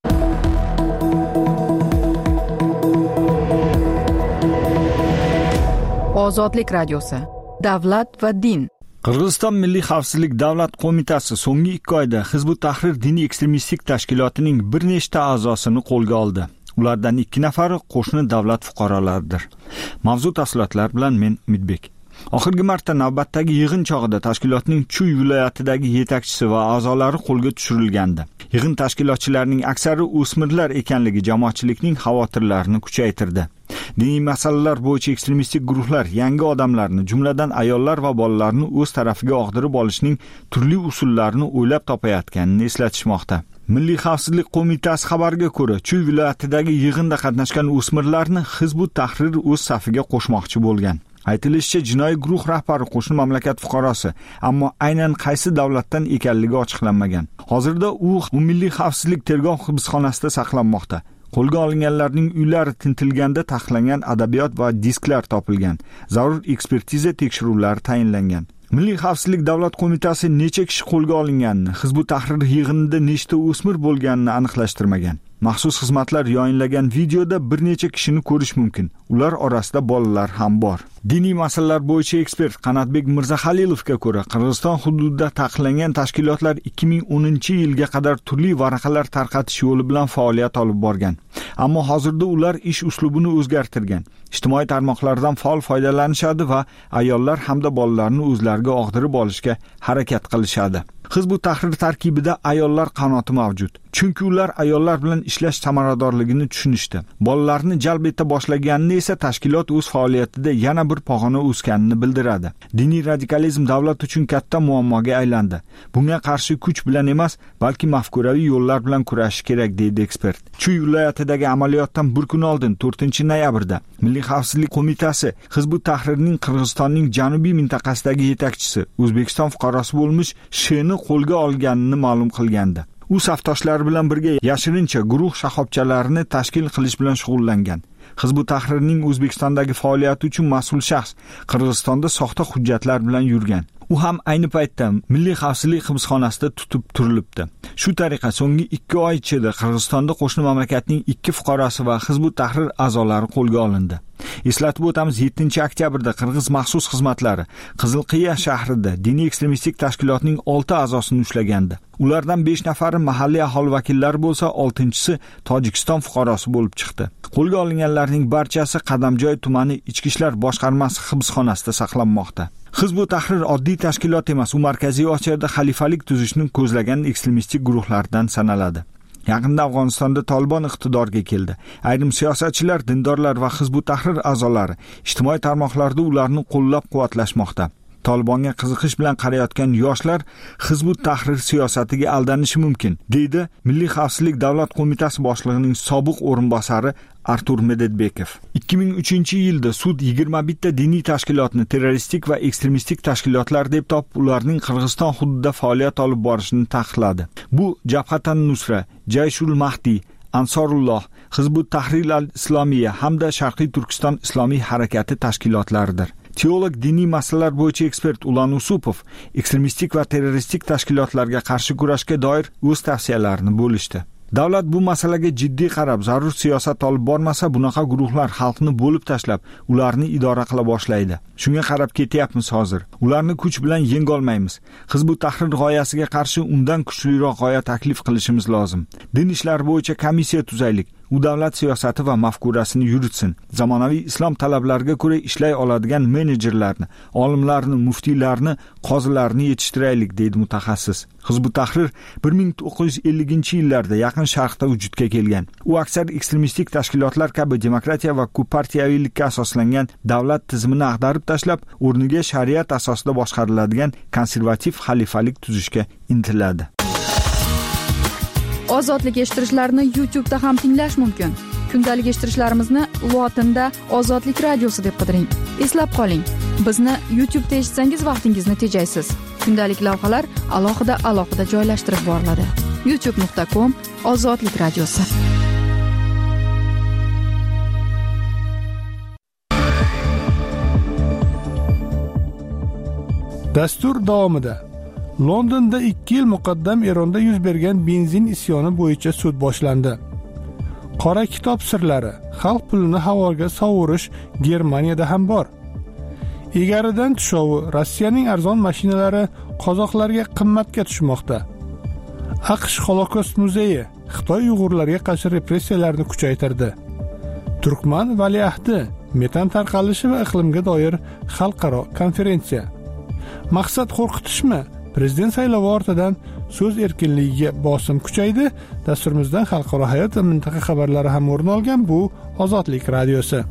Speaker 4: Ozodlik radiosi. Davlat va din.
Speaker 6: Qirg'iziston Milliy xavfsizlik davlat qo'mitasi so'nggi ikki oyda Hizb ut-Tahrir diniy ekstremistik tashkilotining bir nechta a'zosini qo'lga oldi. Ulardan ikki nafari qo'shni davlat fuqarolaridir. Mavzu tafsilotlar bilan men Umidbek. Oxirgi marta navbatdagi yig'in chog'ida tashkilotning Chuy viloyatidagi yetakchisi va a'zolari qo'lga tushirilgandi. Yig'in tashkilotchilarining aksari o'smirlar ekanligi jamoatchilikning xavotirlarini kuchaytirdi. Diniy masalalar bo'yicha ekstremistik guruhlar yangi odamlarni, jumladan ayollar va bolalarni o'z tarafiga og'dirib olishning turli usullarini o'ylab topayotganini eslatishmoqda. Milliy xavfsizlik qo'mitasi xabariga ko'ra, Chuy viloyatidagi yig'inda qatnashgan o'smirlarni Hizb ut-Tahrir o'z safiga qo'shmoqchi bo'lgan. Aytilishicha, jinoiy guruh rahbari qo'shni mamlakat fuqarosi, ammo aynan qaysi davlatdan ekanligi ochiqlanmagan. Hozirda u Milliy xavfsizlik tergov hibsxonasida saqlanmoqda. Qo'lga olinganlarning uylari tintilganda taqiqlangan adabiyot va disklar topilgan. Zarur ekspertiza tekshiruvlari tayinlangan. Milliy xavfsizlik davlat qo'mitasi necha kishi qo'lga olinganini, Hizb ut-Tahrir yig'inida nechta o'smir bo'lganini aniqlashtirmagan. Maxsus xizmatlar yayinlagan videoda bir necha kishini ko'rish mumkin. Ular orasida bolalar ham bor. Diniy masalalar bo'yicha ekspert Qanatbek Mirzahalilovga ko'ra, Qirg'iziston hududida taqiqlangan tashkilotlar ikki ming o'ninchi yilga qadar turli varaqalar tarqatish yo'li bilan faoliyat olib borgan. Ammo hozirda ular ish uslubini o'zgartirgan. Ijtimoiy tarmoqlardan faol foydalanishadi va ayollar hamda bolalarni o'zlariga og'dirib olishga harakat qilishadi. Hizb ut-Tahrir tarkibida ayollar qanoti mavjud. Chunki ular ayollar bilan ishlash samaradorligini tushunishdi. Bolalarni jalb eta boshlaganini esa tashkilot o'z faoliyatida yana bir pog'ona o'sganini bildiradi. Diniy radikalizm davlat uchun katta muammoga aylandi. Bunga qarshi kuch bilan emas, balki mafkuraviy yo'llar bilan kurashish kerak, deydi ekspert. Chuy viloyatidagi amaliyotdan bir kun oldin to'rtinchi noyabrda Milliy xavfsizlik qo'mitasi Hizb ut-Tahrirning Qirg'izistonning janubiy mintaqasidagi yetakchisi, O'zbekiston fuqarosi bo'lmish Shni qo'lga olganini ma'lum qilgandi. U safdoshlari bilan birga yashirincha guruh shahobchalarini tashkil qilish bilan shug'ullangan. Hizb ut-Tahrirning O'zbekistondagi faoliyati uchun mas'ul shaxs Qirg'izistonda soxta hujjatlar bilan yurgan. U ham ayni paytda Milliy xavfsizlik hibsxonasida tutib turilibdi. Shu tariqa so'nggi ikki oy ichida Qirg'izistonda qo'shni mamlakatning ikki fuqarosi va Hizb ut-Tahrir a'zolari qo'lga olindi. Eslatib o'tamiz, yettinchi oktyabrda Qirg'iz maxsus xizmatlari Qizilqiya shahrida diniy ekstremistik tashkilotning olti a'zosini ushlagandi. Ulardan besh nafari mahalliy aholi vakillari bo'lsa, oltinchisi Tojikiston fuqarosi bo'lib chiqdi. Qo'lga olinganlarning barchasi Qadamjoy tumani Ichki ishlar boshqarmasi hibsxonasida saqlanmoqda. Hizb ut-Tahrir oddiy tashkilot emas, u Markaziy Osiyoda xalifalik tuzishni ko'zlagan ekstremistik guruhlardan sanaladi. Yaqinda Afg'onistonda Tolibon iqtidorga keldi. Ayrim siyosatchilar, dindorlar va Hizb ut-Tahrir a'zolari ijtimoiy tarmoqlarda ularni qo'llab-quvvatlashmoqda. Tolibonga qiziqish bilan qarayotgan yoshlar Hizb ut-Tahrir siyosatiga aldanishi mumkin, deydi Milliy xavfsizlik davlat qo'mitasi boshlig'ining sobiq o'rinbosari Artur Mededbekov. ikki ming uchinchi yilda sud yigirma bitta diniy tashkilotni terroristik va ekstremistik tashkilotlar deb topib, ularning Qirg'iziston hududida faoliyat olib borishini taqiqladi. Bu Jabhat an-Nusra, Jayshul Mahdi, Ansorulloh, Hizb ut-Tahrir al-Islomiya hamda Sharqiy Turkiston islomiy harakati tashkilotlaridir. Teolog diniy masalalar bo'yicha ekspert Ulan Usupov ekstremistik va terroristik tashkilotlarga qarshi kurashga doir o'z tavsiyalarini bo'lishdi. Davlat bu masalaga jiddiy qarab, zarur siyosat olib bormasa, bunaqa guruhlar xalqni bo'lib tashlab, ularni idora qila boshlaydi. Shunga qarab ketyapmiz hozir. Ularni kuch bilan yenga olmaymiz. Hizb ut-Tahrir g'oyasiga qarshi undan kuchliroq g'oya taklif qilishimiz lozim. Din ishlari bo'yicha komissiya tuzaylik. U davlat siyosati va mafkurasini yuritsin. Zamonaviy islom talablariga ko'ra ishlay oladigan menejerlarni, olimlarni, muftiylarni, qozilarni yetishtiraylik, deydi mutaxassis. Hizb ut-Tahrir bir ming to'qqiz yuz ellinchi yillarda Yaqin Sharqda vujudga kelgan. U aksar ekstremistik tashkilotlar kabi demokratiya va ko'ppartiyaviylikka asoslangan davlat tizimini ag'darib tashlab, o'rniga shariat asosida boshqariladigan konservativ xalifalik tuzishga intiladi.
Speaker 4: Ozodlik eshittirishlarni YouTube'da ham tinglash mumkin. Kundalik eshittirishlarimizni lotinda Ozodlik radiosi deb qidiring. Eslab qoling, bizni YouTube'da eshitsangiz vaqtingizni tejaysiz. Kundalik lavhalar alohida alohida joylashtirib boriladi. youtube nuqta com Ozodlik radiosi.
Speaker 1: Dastur davomida Londonda ikki yil muqaddam Eronda yuz bergan benzin isyoni bo'yicha sud boshlandi. Qora kitob sirlari, xalq pulini havoga sovurish Germaniyada ham bor. Egaridan tushovi, Rossiyaning arzon mashinalari qozoqlarga qimmatga tushmoqda. AQSh Holokost muzeyi Xitoy uyg'urlarga qarshi repressiyalarni kuchaytirdi. Turkman valiahdi, metan tarqalishi va iqlimga doir xalqaro konferensiya. Maqsad qo'rqitishmi? Prezident saylovi ortidan so'z erkinligiga bosim kuchaydi. Dasturimizdan xalqaro hayot va mintaqa xabarlari ham o'rin olgan. Bu Ozodlik radiosi.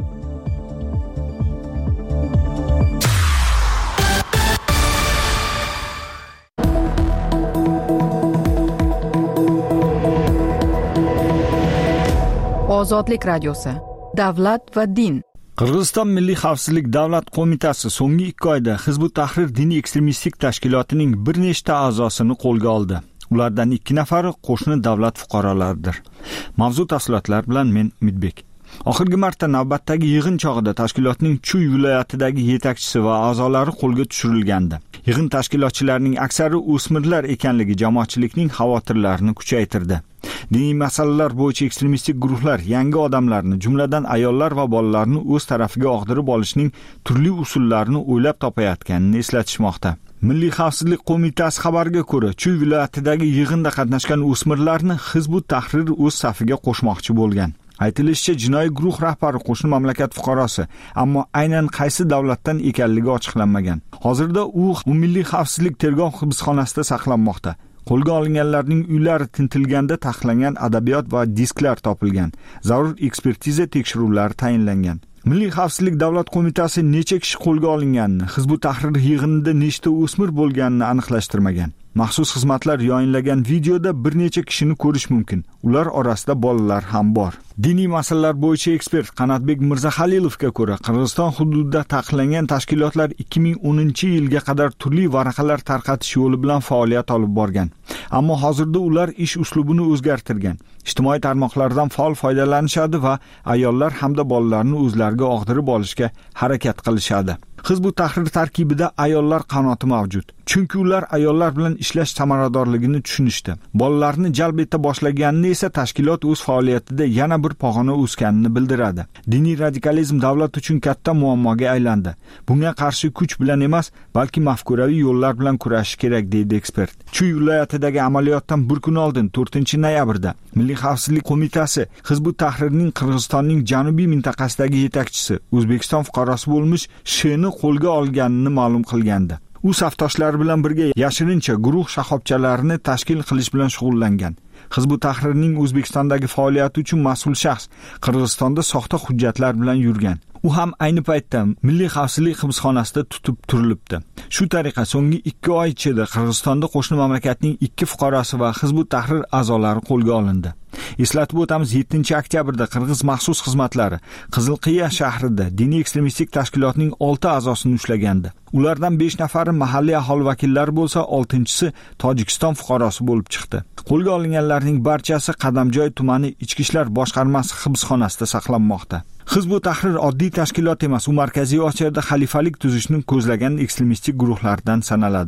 Speaker 4: Ozodlik radiosi. Davlat va din.
Speaker 6: Qirg'iziston Milliy xavfsizlik davlat qo'mitasi so'nggi ikki oyda Hizb ut-Tahrir diniy ekstremistik tashkilotining bir nechta a'zosini qo'lga oldi. Ulardan ikki nafari qo'shni davlat fuqarolaridir. Mavzu tafsilotlar bilan men Umidbek. Oxirgi marta navbatdagi yig'in chog'ida tashkilotning Chuy viloyatidagi yetakchisi va a'zolari qo'lga tushirilgandi. Yig'in tashkilotchilarining aksari o'smirlar ekanligi jamoatchilikning xavotirlarini kuchaytirdi. Diniy masalalar bo'yicha ekstremistik guruhlar yangi odamlarni, jumladan ayollar va bolalarni o'z tarafiga og'dirib olishning turli usullarini o'ylab topayotganini eslatishmoqda. Milliy xavfsizlik qo'mitasi xabariga ko'ra, Chuy viloyatidagi yig'inda qatnashgan o'smirlarni Hizb ut-Tahrir o'z safiga qo'shmoqchi bo'lgan. Aytilishicha, jinoiy guruh rahbari qo'shni mamlakat fuqarosi, ammo aynan qaysi davlatdan ekanligi ochiqlanmagan. Hozirda u Milliy xavfsizlik tergov hibsxonasida saqlanmoqda. Qo'lga olinganlarning uylari tintilganda taqiqlangan adabiyot va disklar topilgan. Zarur ekspertiza tekshiruvlari tayinlangan. Milliy xavfsizlik davlat qo'mitasi necha kishi qo'lga olinganini, Hizb ut-Tahrir yig'inida nechta o'smir bo'lganini aniqlashtirmagan. Maxsus xizmatlar yayinlagan videoda bir necha kishini ko'rish mumkin. Ular orasida bolalar ham bor. Diniy masalalar bo'yicha ekspert Qanatbek Mirzaxalilovga ko'ra, Qirg'iziston hududida taqiqlangan tashkilotlar ikki ming o'ninchi yilga qadar turli varaqalar tarqatish yo'li bilan faoliyat olib borgan. Ammo hozirda ular ish uslubini o'zgartirgan. Ijtimoiy tarmoqlardan faol foydalanishadi va ayollar hamda bolalarni o'zlariga og'dirib olishga harakat qilishadi. Hizb ut-Tahrir tarkibida ayollar qanoti mavjud. Chunki ular ayollar bilan ishlash samaradorligini tushunishdi. Bolalarni jalb eta boshlaganini esa tashkilot o'z faoliyatida yana bir pog'ona o'sganini bildiradi. Diniy radikalizm davlat uchun katta muammoga aylandi. Bunga qarshi kuch bilan emas, balki mafkuraviy yo'llar bilan kurashish kerak, deydi ekspert. Chuy viloyatidagi amaliyotdan bir kun oldin to'rtinchi noyabrda Milliy xavfsizlik qo'mitasi Hizb ut-Tahrirning Qirg'izistonning janubiy mintaqasidagi yetakchisi, O'zbekiston fuqarosi bo'lmish Shni qo'lga olganini ma'lum qilgandi. U safdoshlari bilan birga yashirincha guruh shahobchalarini tashkil qilish bilan shug'ullangan. Hizb ut-Tahrirning O'zbekistondagi faoliyati uchun mas'ul shaxs Qirg'izistonda soxta hujjatlar bilan yurgan. U ham ayni paytda Milliy xavfsizlik hibsxonasida tutib turilibdi. Shu tariqa so'nggi ikki oy ichida Qirg'izistonda qo'shni mamlakatning ikki fuqarosi va Hizb ut-Tahrir a'zolari qo'lga olindi. Eslatib o'tamiz, yettinchi oktyabrda Qirg'iz maxsus xizmatlari Qizilqiya shahrida diniy ekstremistik tashkilotning olti a'zosini ushlagandi. Ulardan besh nafari mahalliy aholi vakillari bo'lsa, oltinchisi Tojikiston fuqarosi bo'lib chiqdi. Qo'lga olinganlarning barchasi Qadamjoy tumani Ichki ishlar boshqarmasi hibsxonasida saqlanmoqda. Hizb ut-Tahrir oddiy tashkilot emas, u Markaziy Osiyoda xalifalik tuzishni ko'zlagan ekstremistik guruhlardan sanaladi.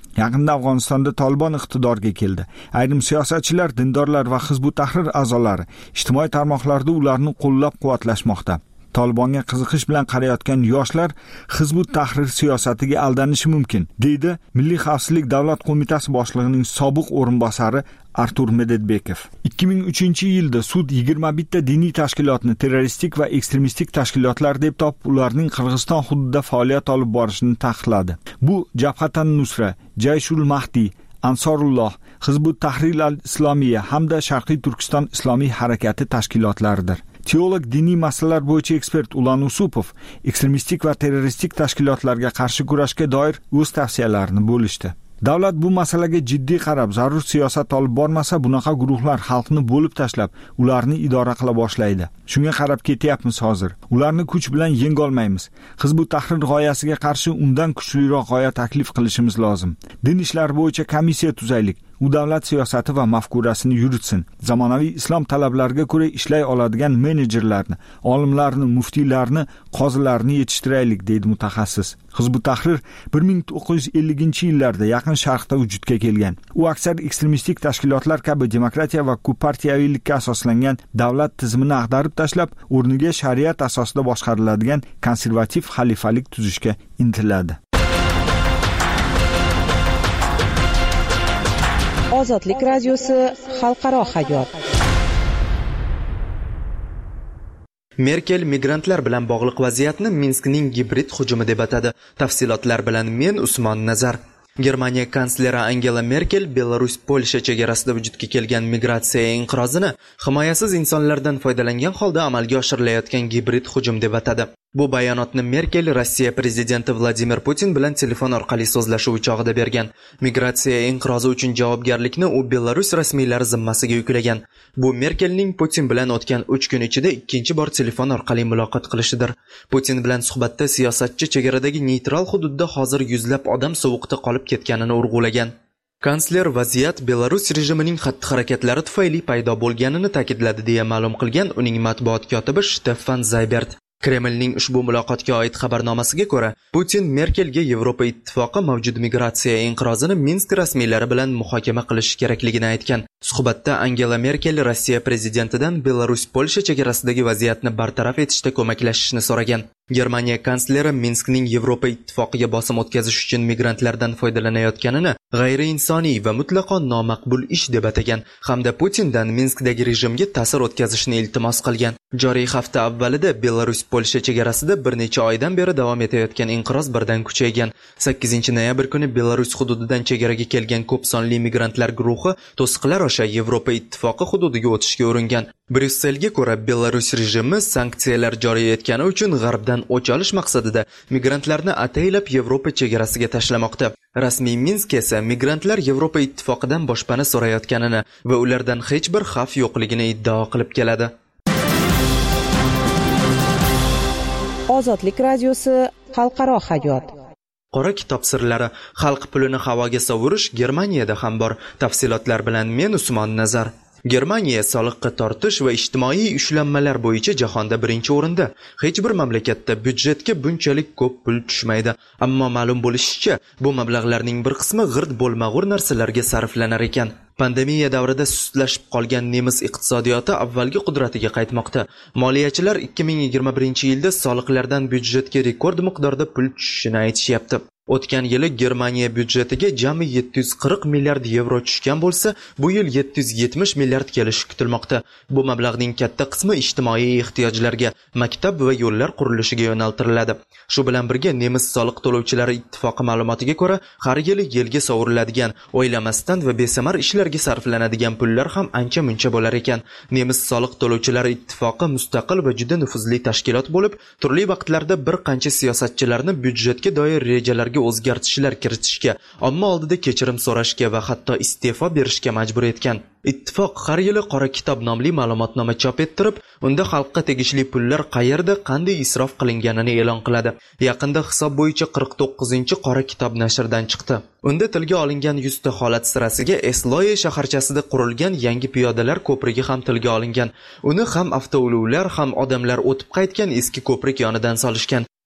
Speaker 6: Yaqinda Afg'onistonda Tolibon iqtidorga keldi. Ayrim siyosatchilar, dindorlar va Hizbut Tahrir a'zolari ijtimoiy tarmoqlarda ularni qo'llab-quvvatlashmoqda. Tolibonga qiziqish bilan qarayotgan yoshlar Hizbut Tahrir siyosatiga aldanishi mumkin, deydi Milliy xavfsizlik davlat qo'mitasi boshlig'ining sobiq o'rinbosari Artur Medvedbekov. ikki ming uchinchi yilda sud yigirma bitta diniy tashkilotni terroristik va ekstremistik tashkilotlar deb topib, ularning Qirg'iziston hududida faoliyat olib borishini taqiqladi. Bu Jabhatan Nusra, Jayshul Mahdi, Ansorulloh, Hizbut Tahrir al-Islomiya hamda Sharqiy Turkiston Islomiy harakati tashkilotlaridir. Teolog diniy masalalar bo'yicha ekspert Ulan Usupov ekstremistik va terroristik tashkilotlarga qarshi kurashga doir o'z tavsiyalarini bo'lishdi. Davlat bu masalaga jiddiy qarab, zarur siyosat olib bormasa, bunaqa guruhlar xalqni bo'lib tashlab, ularni idora qila boshlaydi. Shunga qarab ketyapmiz hozir. Ularni kuch bilan yenga olmaymiz. Hizbut Tahrir g'oyasiga qarshi undan kuchliroq g'oya taklif qilishimiz lozim. Din ishlari bo'yicha komissiya tuzaylik. U davlat siyosati va mafkurasini yuritsin. Zamonaviy islom talablariga ko'ra ishlay oladigan menejerlarni, olimlarni, muftiylarni, qozilarni yetishtiraylik, deydi mutaxassis. Hizbut Tahrir bir ming to'qqiz yuz ellinchi yillarda Yaqin Sharqda vujudga kelgan. U aksar ekstremistik tashkilotlar kabi demokratiya va ko'ppartiyavilikka asoslangan davlat tizimini ag'darib tashlab, o'rniga shariat asosida boshqariladigan konservativ xalifalik tuzishga intiladi.
Speaker 5: Ozodlik radiosi xalqaro hayot.
Speaker 9: Merkel migrantlar bilan bog'liq vaziyatni Minskning gibrid hujumi deb atadi. Tafsilotlar bilan men Usmon Nazar. Germaniya kansleri Angela Merkel Belarus-Polsha chegarasida vujudga kelgan migratsiya inqirozini himoyasiz insonlardan foydalangan holda amalga oshirilayotgan gibrid hujum deb atadi. Bu bayonotni Merkel Rossiya prezidenti Vladimir Putin bilan telefon orqali so'zlashuv chog'ida bergan. Migratsiya inqirozi uchun javobgarlikni u Belarus rasmiylari zimmasiga yuklagan. Bu Merkelning Putin bilan o'tgan uch kun ichida ikkinchi bor telefon orqali muloqot qilishidir. Putin bilan suhbatda siyosatchi chegaradagi neytral hududda hozir yuzlab odam sovuqda qolib ketganini urg'ulagan. Kansler vaziyat Belarus rejimining xatti-harakatlari tufayli paydo bo'lganini ta'kidladi deya ma'lum qilgan uning matbuot kotibi Stefan Zaybert. Kremlning ushbu muloqotga oid xabarnomasiga ko'ra, Putin Merkelga Yevropa ittifoqi mavjud migratsiya inqirozini Minsk rasmiylari bilan muhokama qilish kerakligini aytgan. Suhbatda Angela Merkel Rossiya prezidentidan Belarus-Polsha chegarasidagi vaziyatni bartaraf etishda ko'maklashishni so'ragan. Germaniya kansleri Minskning Yevropa ittifoqiga bosim o'tkazish uchun migrantlardan foydalanayotganini g'ayriinsoniy va mutlaqo nomaqbul ish deb atagan hamda Putindan Minskdagi rejimga ta'sir o'tkazishni iltimos qilgan. Joriy hafta avvalida Belarus-Polsha chegarasida bir necha oydan beri davom etayotgan inqiroz birdan kuchaygan. sakkizinchi noyabr kuni Belarus hududidan chegaraga kelgan ko'p sonli migrantlar guruhi to'siqlar osha Yevropa ittifoqi hududiga o'tishga uringan. Bryusselga ko'ra Belarus rejimi sanksiyalar joriy etgani uchun g'arbdan o'ch olish maqsadida migrantlarni ataylab Yevropa chegarasiga tashlamoqda. Rasmiy Minsk esa migrantlar Yevropa ittifoqidan boshpana so'rayotganini va ulardan hech bir xavf yo'qligini iddao qilib keladi.
Speaker 5: Ozodlik radiosi xalqaro hayot.
Speaker 9: Qora kitob sirlari, xalq pulini havoga sovurish Germaniyada ham bor. Tafsilotlar bilan men Usmon Nazar. Germaniya soliqqa tortish va ijtimoiy ushlanmalar bo'yicha jahonda birinchi o'rinda. Hech bir mamlakatda byudjetga bunchalik ko'p pul tushmaydi. Ammo ma'lum bo'lishicha, bu mablag'larning bir qismi g'irt bo'lmag'ur narsalarga sarflanar ekan. Pandemiya davrida sustlashib qolgan nemis iqtisodiyoti avvalgi qudratiga qaytmoqda. Moliyachilar ikki ming yigirma birinchi yilda soliqlardan byudjetga rekord miqdorda pul tushishini aytishyapti. O'tgan yili Germaniya byudjetiga jami yetti yuz qirq milliard yevro tushgan bo'lsa, bu yil yetti yuz yetmish milliard kelishi kutilmoqda. Bu mablag'ning katta qismi ijtimoiy ehtiyojlarga, maktab va yo'llar qurilishiga yo'naltiriladi. Shu bilan birga Nemis soliq to'lovchilari ittifoqi ma'lumotiga ko'ra, har yili yilga sovuriladigan, o'ylamasdan va besamar ishlarga sarflanadigan pullar ham ancha-muncha bo'lar ekan. Nemis soliq to'lovchilari ittifoqi mustaqil va juda nufuzli tashkilot bo'lib, turli vaqtlarda bir qancha siyosatchilarni byudjetga doir rejalarga o'zgartishlar kiritishga, ammo oldida kechirim so'rashga va hatto iste'fo berishga majbur etgan. Ittifoq har yili Qora kitob nomli ma'lumotnoma chop ettirib, unda xalqqa tegishli pullar qayerda, qanday isrof qilinganini e'lon qiladi. Yaqinda hisob bo'yicha qirq to'qqizinchi Qora kitob nashrdan chiqdi. Unda tilga olingan yuz ta holat sirasiga Esloye shaharchasida qurilgan yangi piyodalar ko'prigi ham tilga olingan. Uni ham avtoulovlar, ham odamlar o'tib qaytgan eski ko'prik yonidan solishgan.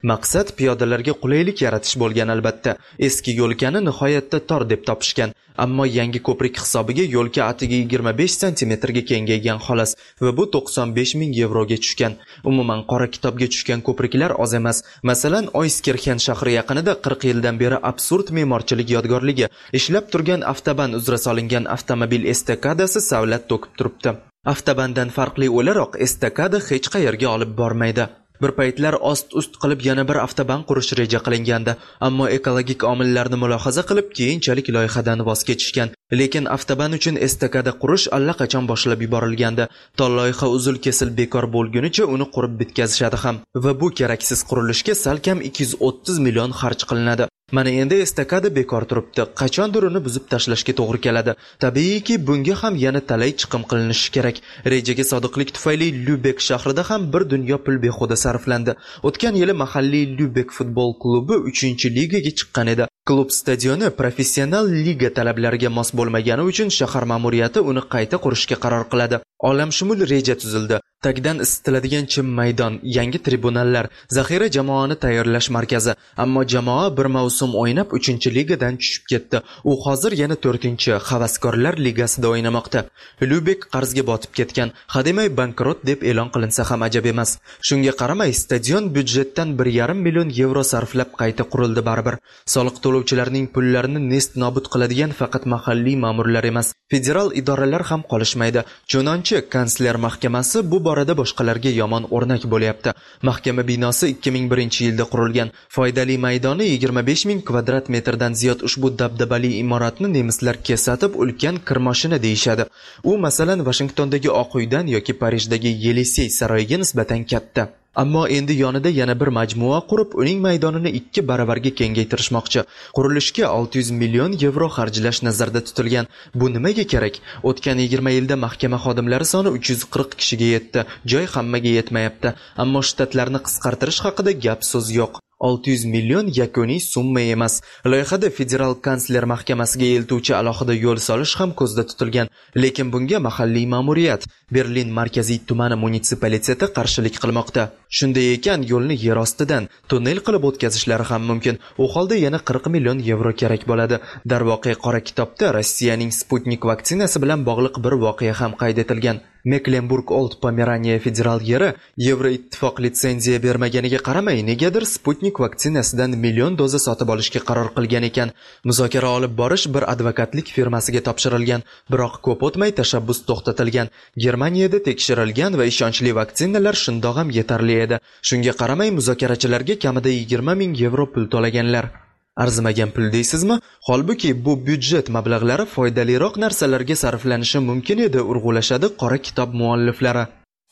Speaker 9: Maqsad piyodalarga qulaylik yaratish bo'lgan albatta. Eski yo'lkani nihoyatda tor deb topishgan. Ammo yangi ko'prik hisobiga yo'lka atigi yigirma besh santimetrga kengaygan xolos va bu to'qson besh ming yevroga tushgan. Umuman qora kitobga tushgan ko'priklar oz emas. Masalan, Oyskirxen shahri yaqinida qirq yildan beri absurd me'morchilik yodgorligi, ishlab turgan avtoban uzra solingan avtomobil estakadasi savlat to'kib turibdi. Avtobandan farqli o'laroq estakada hech qayerga olib bormaydi. Bir paytlar ost-ust qilib yana bir avtoban qurish reja qilingandi, ammo ekologik omillarni mulohaza qilib keyinchalik loyihadan voz kechishgan. Lekin avtoban uchun estakada qurish allaqachon boshlab yuborilgandi. To loyiha uzul-kesil bekor bo'lgunicha uni qurib bitkazishadi ham va bu keraksiz qurilishga salkam ikki yuz o'ttiz million xarj qilinadi. Mana endi estakada bekor turibdi. Qachondir uni buzib tashlashga to'g'ri keladi. Tabiiyki, bunga ham yana talay chiqim qilinishi kerak. Rejaga sodiqlik tufayli Lyubek shahrida ham bir dunyo pul behuda sarflandi. O'tgan yili mahalliy Lyubek futbol klubi uchinchi ligaga chiqqan edi. Klub stadioni professional liga talablariga mos bo'lmagani uchun shahar ma'muriyati uni qayta qurishga qaror qiladi. Olamshumul reja tuzildi. Tagdan isitiladigan chim maydon, yangi tribunallar, zaxira jamoani tayyorlash markazi. Ammo jamoa bir mavsum o'ynab uchinchi ligadan tushib ketdi. U hozir yana to'rtinchi Havaskorlar ligasida o'ynamoqda. Lyubek qarzga botib ketgan, hademay bankrot deb e'lon qilinsa ham ajab emas. Shunga qaramay, stadion byudjetdan bir yarim million yevro sarflab qayta qurildi baribir. Soliq to'lovchilarning pullarini nest nobud qiladigan faqat mahalliy ma'murlar emas, federal idoralar ham qolishmaydi. Chunonchi kansler mahkamasi bu borada boshqalarga yomon o'rnak bo'lyapti. Mahkama binosi ikki ming birinchi yilda qurilgan. Foydali maydoni yigirma besh ming kvadrat metrdan ziyod ushbu dabdabali imoratni nemislar kesatib ulkan kirmoshina deyishadi. U masalan Washingtondagi Oq uydan yoki Parijdagi Yelisey saroyiga nisbatan katta. Ammo endi yonida yana bir majmua qurib, uning maydonini ikki baravarga kengaytirishmoqchi. Qurilishga olti yuz million yevro xarjlash nazarda tutilgan. Bu nimaga kerak? O'tgan yigirma yilda mahkama xodimlari soni uch yuz qirq kishiga yetdi. Joy hammaga yetmayapti. Ammo shtatlarni qisqartirish haqida gap so'z yo'q. olti yuz million yakuniy summa emas. Loyihada federal kansler mahkamasiga eltuvchi alohida yo'l solish ham ko'zda tutilgan. Lekin bunga mahalliy ma'muriyat, Berlin markaziy tumani munitsipaliteti qarshilik qilmoqda. Shunday ekan, yo'lni yer ostidan tunnel qilib o'tkazishlari ham mumkin. U holda yana qirq million yevro kerak bo'ladi. Darvoqe qora kitobda Rossiyaning Sputnik vaksinasi bilan bog'liq bir voqea ham qayd etilgan. Mecklenburg Old Pomeraniya federal yeri Yevroittifoq litsenziya bermaganiga qaramay, negadir Sputnik vaksinasidan million doza sotib olishga qaror qilgan ekan. Muzokara olib borish bir advokatlik firmasiga topshirilgan, biroq ko'p o'tmay tashabbus to'xtatilgan. Germaniyada tekshirilgan va ishonchli vaksinalar shundoq ham yetarli edi. Shunga qaramay, muzokarachilarga kamida yigirma ming yevro pul to'laganlar. Arzimagan pul deysizmi? Holbuki bu byudjet mablag'lari foydaliroq narsalarga sarflanishi mumkin edi, urg'ulashadi qora kitob mualliflari.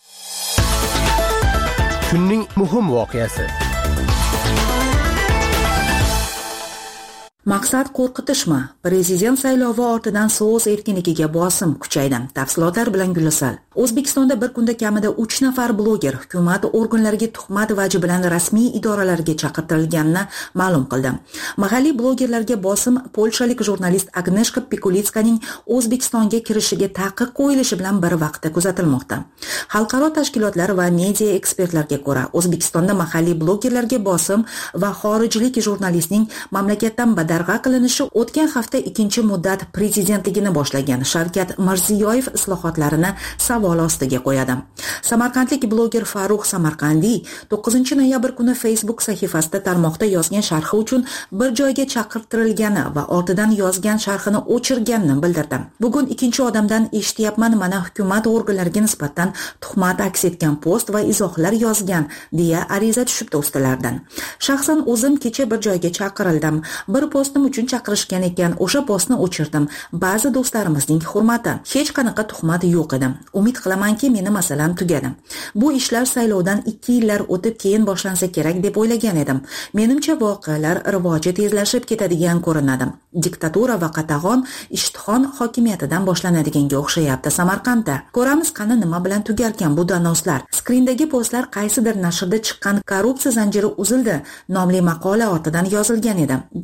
Speaker 10: Kunning muhim voqeasi.
Speaker 11: Maqsad qo'rqitishmi? Prezident saylovi ortidan so'z erkinligiga bosim kuchaydi. Tafsilotlar bilan Gulisal. O'zbekistonda bir kunda kamida uch nafar bloger hukumat organlariga tuhmat vaji bilan rasmiy idoralarga chaqirtirilganini ma'lum qildi. Mahalliy blogerlarga bosim polshalik jurnalist Agneshka Pikulitskaning O'zbekistonga kirishiga taqiq qo'yilishi bilan bir vaqtda kuzatilmoqda. Xalqaro tashkilotlar va media ekspertlarga ko'ra, O'zbekistonda mahalliy blogerlarga bosim va xorijlik jurnalistning mamlakatdan badarg'a qilinishi o'tgan hafta ikkinchi muddat prezidentligini boshlagan Shavkat Mirziyoyev islohotlarini savol ostiga qo'yadi. Samarqandlik bloger Farruh Samarqandiy to'qqizinchi noyabr kuni Facebook sahifasida tarmoqda yozgan sharhi uchun bir joyga chaqirtirilgani va ortidan yozgan sharhini o'chirganini bildirdi. Bugun ikkinchi odamdan eshityapman, mana hukumat organlariga nisbatan tuhmat aks etgan post va izohlar yozgan deya ariza tushibdi ustilardan. Shaxsan o'zim kecha bir joyga chaqirildim. Bir postim uchun chaqirishgan ekan, o'sha postni o'chirdim. Ba'zi do'stlarimizning hurmati. Hech qanaqa tuhmat yo'q edi. Umid qilamanki, meni masalam tugadi. Bu ishlar saylovdan ikki yillar o'tib keyin boshlansa kerak deb o'ylagan edim. Menimcha voqealar rivoji tezlashib ketadigan ko'rinadi. Diktatura va qatag'on ishtihon hokimiyatidan boshlanadiganga o'xshayapti Samarqandda. Ko'ramiz qani nima bilan tugarkan bu donoslar. Skrindagi postlar qaysidir nashrda chiqqan korrupsiya zanjiri uzildi nomli maqola ortidan yozilgan edi, deb yozdi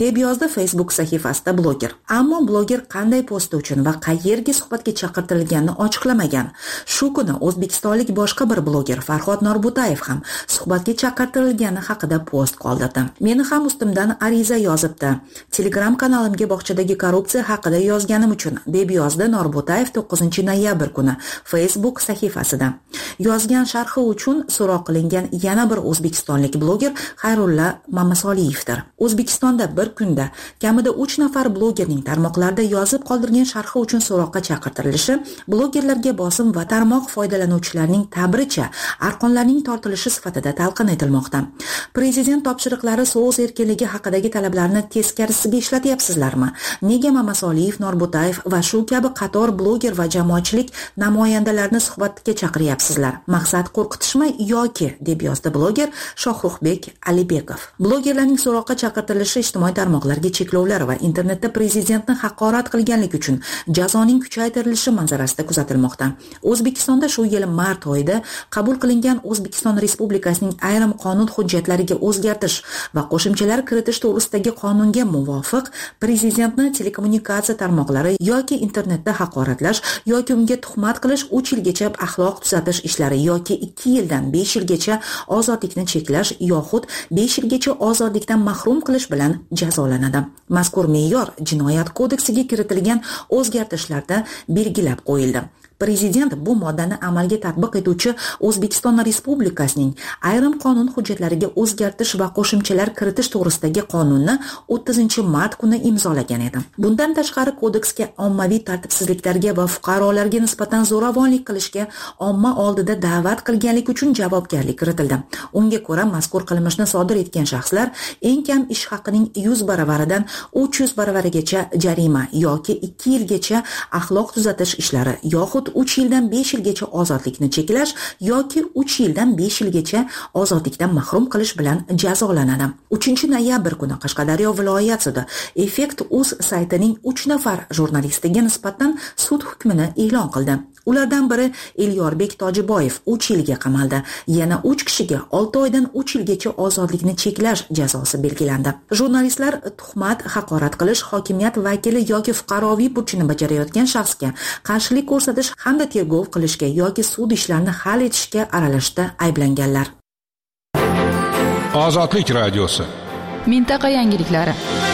Speaker 11: yozdi Facebook sahifasida bloger. Ammo bloger qanday posti uchun va qayerga suhbatga chaqirtirilganini ochiqlamagan. Shu kuni o'zbekistonlik boshqa bir bloger Farhod Norbutayev ham suhbatga chaqirtirilgani haqida post qoldirdi. Meni ham ustimdan ariza yozibdi. Telegram kanalimga bog'chadagi korrupsiya haqida yozganim uchun, deb yozdi Norbutayev to'qqizinchi noyabr kuni Facebook sahifasida. Yozgan sharhi uchun so'roq qilingan yana bir o'zbekistonlik bloger Xayrulla Mamasoliyevdir. O'zbekistonda bir kunda kamida uch nafar blogerning tarmoqlarda yozib qoldirgan sharhi uchun so'roqqa chaqirtirilishi blogerlarga bosim va tarmoq foydalanuvchilarining ta'biricha arqonlarning tortilishi sifatida talqin etilmoqda. Prezident topshiriqlari so'z erkinligi haqidagi talablarni teskarisiga ishlatyapsizlarmi? Nega Mamasoliyev, Norbutayev va shu kabi qator bloger va jamoatchilik namoyandalarini suhbatga chaqiryapsizlar? Maqsad qo'rqitishmi yoki, deb yozdi bloger Shohruxbek Alibekov. Blogerlarning so'roqqa chaqirtirilishi ijtimoiy tarmoqlarga cheklovlar va internetda prezidentni haqorat qilganlik uchun jazoning kuchaytirilishi manzarasida kuzatilmoqda. O'zbekistonda shu yil mart oyida qabul qilingan O'zbekiston Respublikasining ayrim qonun hujjatlariga o'zgartish va qo'shimchalar kiritish to'g'risidagi qonunga muvofiq prezidentni telekommunikatsiya tarmoqlari yoki internetda haqoratlash yoki unga tuhmat qilish uch yilgacha axloq tuzatish ishlari yoki ikki yildan besh yilgacha ozodlikni cheklash yoxud besh yilgacha ozodlikdan mahrum qilish bilan jazolanadi. Mazkur me'yor Jinoyat kodeksiga kiritilgan o'zgartishlarda belgilab qo'yildi. Prezident bu moddani amalga tatbiq etuvchi O'zbekiston Respublikasining ayrim qonun hujjatlariga o'zgartish va qo'shimchalar kiritish to'g'risidagi qonunni o'ttizinchi mart kuni imzolagan edi. Bundan tashqari kodeksga ommaviy tartibsizliklarga va fuqarolarga nisbatan zo'ravonlik qilishga omma oldida da'vat qilganlik uchun javobgarlik kiritildi. Unga ko'ra, mazkur qilmishni sodir etgan shaxslar eng kam ish haqining yuz baravaridan uch yuz baravarigacha jarima yoki ikki yilgacha axloq tuzatish ishlari yoxud uch yildan besh yilgacha ozodlikni cheklash yoki uch yildan besh yilgacha ozodlikdan mahrum qilish bilan jazolanadi. uchinchi noyabr kuni Qashqadaryo viloyat sudi Effekt.uz saytining uch nafar jurnalistiga nisbatan sud hukmini e'lon qildi. Ulardan biri Elyorbek Tojiboyev uch yilga qamaldi. Yana uch kishiga olti oydan uch yilgacha ozodlikni cheklash jazosi belgilandi. Jurnalistlar tuhmat, haqorat qilish, hokimiyat vakili yoki fuqaroviy burchini bajarayotgan shaxsga qarshilik ko'rsatish hamda tergov qilishga yoki sud ishlarini hal etishga aralashishda ayblanganlar.
Speaker 12: Ozodlik radiosi.
Speaker 4: Mintaqa yangiliklari.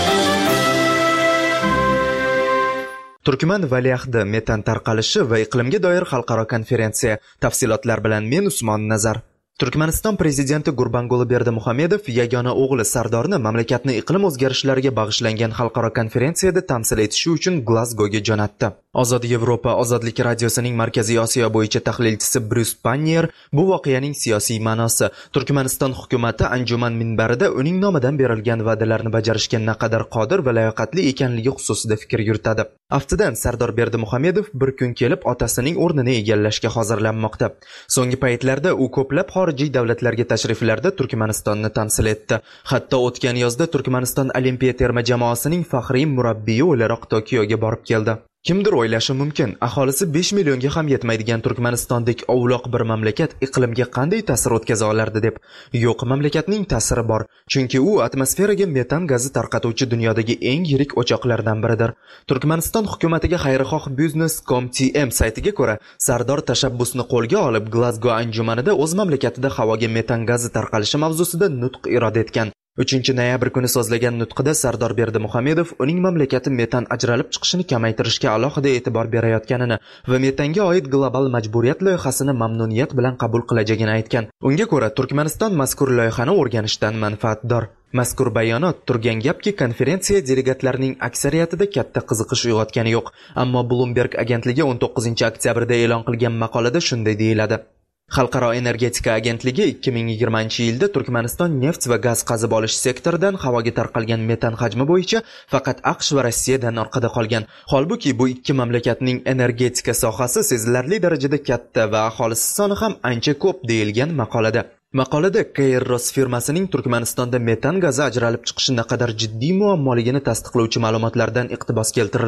Speaker 9: Turkman valiahdi metan tarqalishi va iqlimga doir xalqaro konferensiya. Tafsilotlar bilan men Usmon Nazar. Turkmaniston prezidenti Gurbanguli Berdimuhamedov yagona o'g'li Sardorni mamlakatni iqlim o'zgarishlariga bag'ishlangan xalqaro konferensiyada tamsil etishi uchun Glazgoga jo'natdi. Ozod Yevropa Ozodlik radiosining Markaziy Osiyo bo'yicha tahlilchisi Bruce Pannier bu voqeaning siyosiy ma'nosi, Turkmaniston hukumatı anjuman minbarida uning nomidan berilgan va'dalarni bajarishga naqadar qodir va layoqatli ekanligi xususida fikr yuritadi. Aftidan Sardor Berdimuhamedov bir kun kelib otasining o'rnini egallashga hozirlanmoqda. So'nggi paytlarda u ko'plab xorijiy davlatlarga tashriflarda Turkmanistonni tamsil etdi. Hatto o'tgan yozda Turkmaniston olimpiya terma jamoasining faxriy murabbiyi o'laroq Tokioga borib keldi. Kimdir o'ylashi mumkin, aholisi besh millionga ham yetmaydigan Turkmanistondek ovloq bir mamlakat iqlimga qanday ta'sir o'tkaza olardi deb. Yo'q, mamlakatning ta'siri bor, chunki u atmosferaga metan gazi tarqatuvchi dunyodagi eng yirik o'choqlardan biridir. Turkmaniston hukumatiga xayrixoh Business dot com dot m saytiga ko'ra, Sardor tashabbusni qo'lga olib Glazgo anjumanida o'z mamlakatida havoga metan gazi tarqalishi mavzusida nutq iroda etgan. uchinchi noyabr kuni so'zlagan nutqida Sardor Berdimuhamedov uning mamlakati metan ajralib chiqishini kamaytirishga alohida e'tibor berayotganini va metanga oid global majburiyat loyihasini mamnuniyat bilan qabul qilajagini aytgan. Unga ko'ra, Turkmaniston mazkur loyihani o'rganishdan manfaatdor. Mazkur bayonot turgan gapki, konferensiya delegatlarining aksariyatida katta qiziqish uyg'otgani yo'q, ammo Bloomberg agentligi o'n to'qqizinchi oktyabrda e'lon qilgan maqolada shunday deyiladi. Xalqaro energetika agentligi ikki ming yigirmanchi yilda Turkmaniston neft va gaz qazib olish sektoridan havoga tarqalgan metan hajmi bo'yicha faqat AQSh va Rossiyadan orqada qolgan. Holbuki bu ikki mamlakatning energetika sohasi sezilarli darajada katta va aholisi soni ham ancha ko'p deyilgan maqolada. Maqolada Kairos firmasining Turkmanistonda metan gazi ajralib chiqishi naqadar jiddiy muammoligini tasdiqlovchi ma'lumotlardan iqtibos keltirilgan.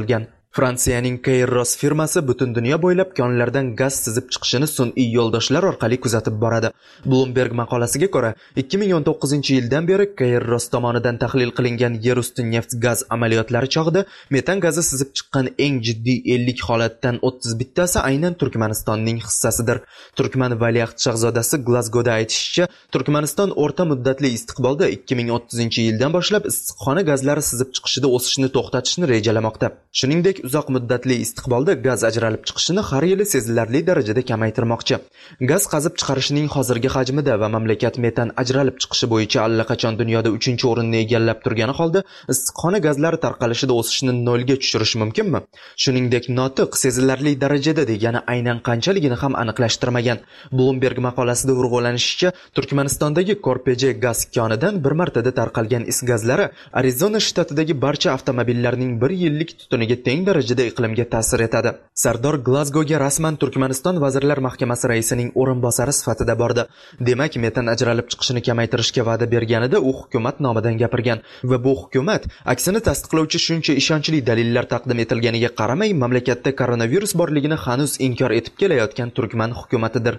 Speaker 9: Fransiyaning Kairos firmasi butun dunyo bo'ylab konlardan gaz sizib chiqishini sun'iy yo'ldoshlar orqali kuzatib boradi. Bloomberg maqolasiga ko'ra, ikki ming o'n to'qqizinchi yildan beri Kairos tomonidan tahlil qilingan yerusti neft gaz amaliyotlari chog'ida metan gazi sizib chiqqan eng jiddiy ellik holatdan o'ttiz bittasi aynan Turkmanistonning hissasidir. Turkman valiahd shahzodasi Glazgoda aytishicha, Turkmaniston o'rta muddatli istiqbolda ikki ming o'ttizinchi yildan boshlab issiqxona gazlari sizib chiqishida o'sishni to'xtatishni rejalamoqda. Shuningdek, uzoq muddatli istiqbolda gaz ajralib chiqishini har yili sezilarli darajada kamaytirmoqchi. Gaz qazib chiqarishning hozirgi hajmida va mamlakat metan ajralib chiqishi bo'yicha allaqachon dunyoda uchinchi o'rinni egallab turgani holda, issiqxona gazlari tarqalishida o'sishni nolga tushirish mumkinmi? Shuningdek, notiq sezilarli darajada degani aynan qanchaligini ham aniqlashtirmagan. Bloomberg maqolasida urg'ulanishicha, Turkmanistondagi Korpeje gaz konidan bir martada tarqalgan is gazlari Arizona shtatidagi barcha avtomobillarning bir yillik tutuniga teng darajada iqlimga ta'sir etadi. Sardor Glazgoga rasman Turkmaniston Vazirlar Mahkamasi raisining o'rinbosari sifatida bordi. Demak, metan ajralib chiqishini kamaytirishga va'da berganida u hukumat nomidan gapirgan va bu hukumat aksini tasdiqlovchi shuncha ishonchli dalillar taqdim etilganiga qaramay, mamlakatda koronavirus borligini hanuz inkor etib kelayotgan Turkman hukumatidir.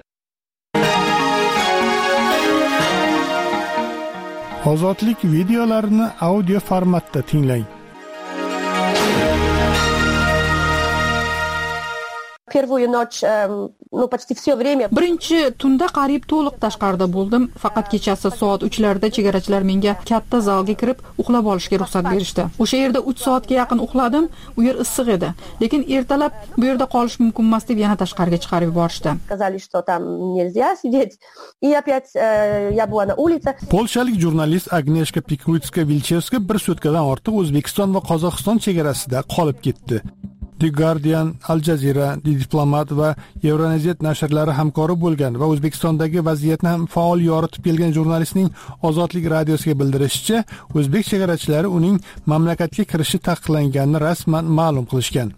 Speaker 1: Ozodlik videolarini audio formatda tinglang.
Speaker 12: Первую ночь, ну, почти все время.
Speaker 4: Birinchi tunda qariyb to'liq tashqarida bo'ldim. Faqat kechasi soat uchlarda chegarachilar menga katta zalga kirib uxlab olishga ruxsat berishdi. O'sha yerda uch soatga yaqin uxladim. U yer issiq edi. Lekin ertalab bu yerda qolish mumkin emas deb yana tashqariga chiqarib yuborishdi.
Speaker 12: Сказали, что там нельзя сидеть. И опять я была на улице.
Speaker 1: Polshalik jurnalist Agnieszka Pikulitska-Vilchevska bir sutkadan ortiq O'zbekiston va Qozog'iston chegarasida qolib ketdi. The Guardian, Al Jazeera, The Diplomat va Euronews nashrlari hamkori bo'lgan va O'zbekistondagi vaziyatni ham faol yoritib kelgan jurnalistning Ozodlik radiosiga bildirishicha, o'zbek chegarachilari uning mamlakatga kirishi taqiqlanganini rasman ma'lum qilishgan.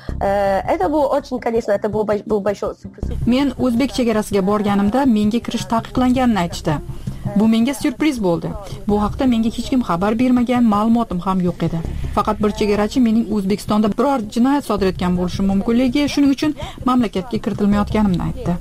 Speaker 12: Это было очень, конечно, это был большой.
Speaker 4: Men o'zbek chegarasiga borganimda menga kirish taqiqlanganini aytishdi. Bu menga syurpriz bo'ldi. Bu haqda menga hech kim xabar bermagan, ma'lumotim ham yo'q edi. Faqat bir chegarachi mening O'zbekistonda biror jinoyat sodir etgan bo'lishi mumkinligi, shuning uchun mamlakatga kiritilmayotganimni aytdi.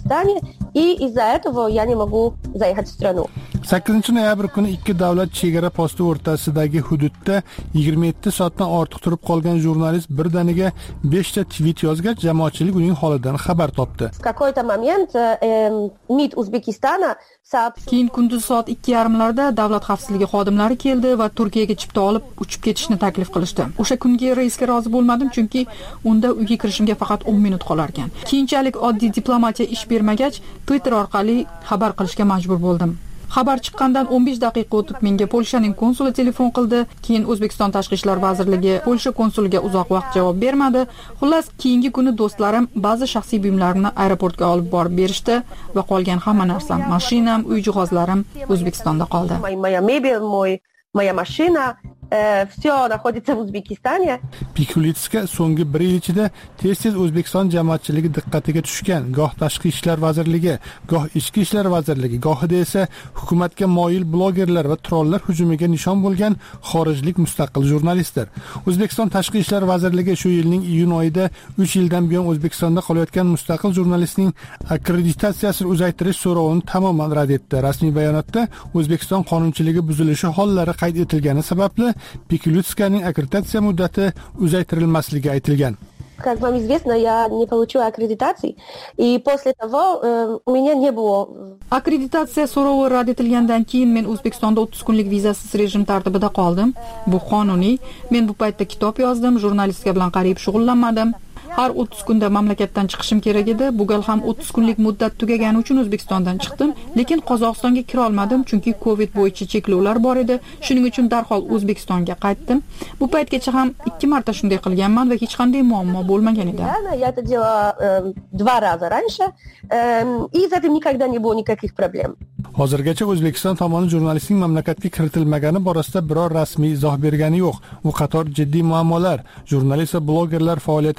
Speaker 12: И из-за этого я не могу заехать в страну.
Speaker 1: sakkizinchi noyabr kuni ikki davlat chegara posti o'rtasidagi hududda yigirma yetti soatdan ortiq turib qolgan jurnalist birdaniga besh ta tweet yozgach, jamoatchilik uning holidan xabar topdi.
Speaker 12: В какой-то момент МИД O'zbekistona
Speaker 4: Keyin kunduz soat ikki yarim larda davlat xavfsizligi xodimlari keldi va Turkiyaga chipta olib uchib ketishni taklif qilishdi. O'sha kungi reysga rozi bo'lmadim, chunki unda uyga kirishimga faqat o'n minut qolar ekan. Keyinchalik oddiy diplomatiya ish bermagach, Twitter orqali xabar qilishga majbur bo'ldim. Xabar chiqqandan o'n besh daqiqa o'tib menga Polshaning konsuli telefon qildi. Keyin O'zbekiston Tashqi ishlar vazirligi Polsha konsuliga uzoq vaqt javob bermadi. Xullas, keyingi kuni do'stlarim ba'zi shaxsiy buyumlarimni aeroportga olib borib berishdi va qolgan hamma narsam, mashinam, uy jihozlarim O'zbekistonda qoldi.
Speaker 12: Моя мебель, мой, моя машина все находится в Узбекистане.
Speaker 1: Pikulitska so'nggi bir yil ichida tez-tez O'zbekiston jamoatchiligi diqqatiga tushgan. Goh Tashqi ishlar vazirligi, goh Ichki ishlar vazirligi, gohida esa hukumatga moyil blogerlar va trollar hujumiga nishon bo'lgan xorijlik mustaqil jurnalistlar. O'zbekiston Tashqi ishlar vazirligi shu yilning iyun oyida uch yildan buyon O'zbekistonda qolayotgan mustaqil jurnalistning akkreditatsiyasini uzaytirish so'rovini tamoman rad etdi. Rasmiy bayonotda O'zbekiston qonunchiligi buzilishi hollari qayd etilgani sababli Pikulitskaning akkreditatsiya muddati uzaytirilmasligi aytilgan.
Speaker 12: Как вам известно, я не получила аккредитации, и после того э, у меня не было.
Speaker 4: Akkreditatsiya so'rovi rad etilgandan keyin men O'zbekistonda o'ttiz kunlik vizasiz rejim tartibida qoldim. Bu qonuniy. Men bu paytda kitob yozdim, jurnalistika bilan qariyb shug'ullanmadim. Har o'ttiz kunda mamlakatdan chiqishim kerak edi. Bu gal ham o'ttiz kunlik muddat tugagani uchun O'zbekistondan chiqdim, lekin Qozog'istonga kira olmadim, chunki Covid bo'yicha cheklovlar bor edi. Shuning uchun darhol O'zbekistonga qaytdim. Bu paytgacha ham ikki marta shunday qilganman va hech qanday muammo bo'lmagan edi.
Speaker 12: Я это делала два раза раньше, и с этим никогда не было никаких проблем.
Speaker 1: Hozirgacha O'zbekiston tomoni jurnalistning mamlakatga kiritilmagani borasida biror rasmiy izoh bergani yo'q. U qator jiddiy muammolar, jurnalist va blogerlar faoliyatiga cheklov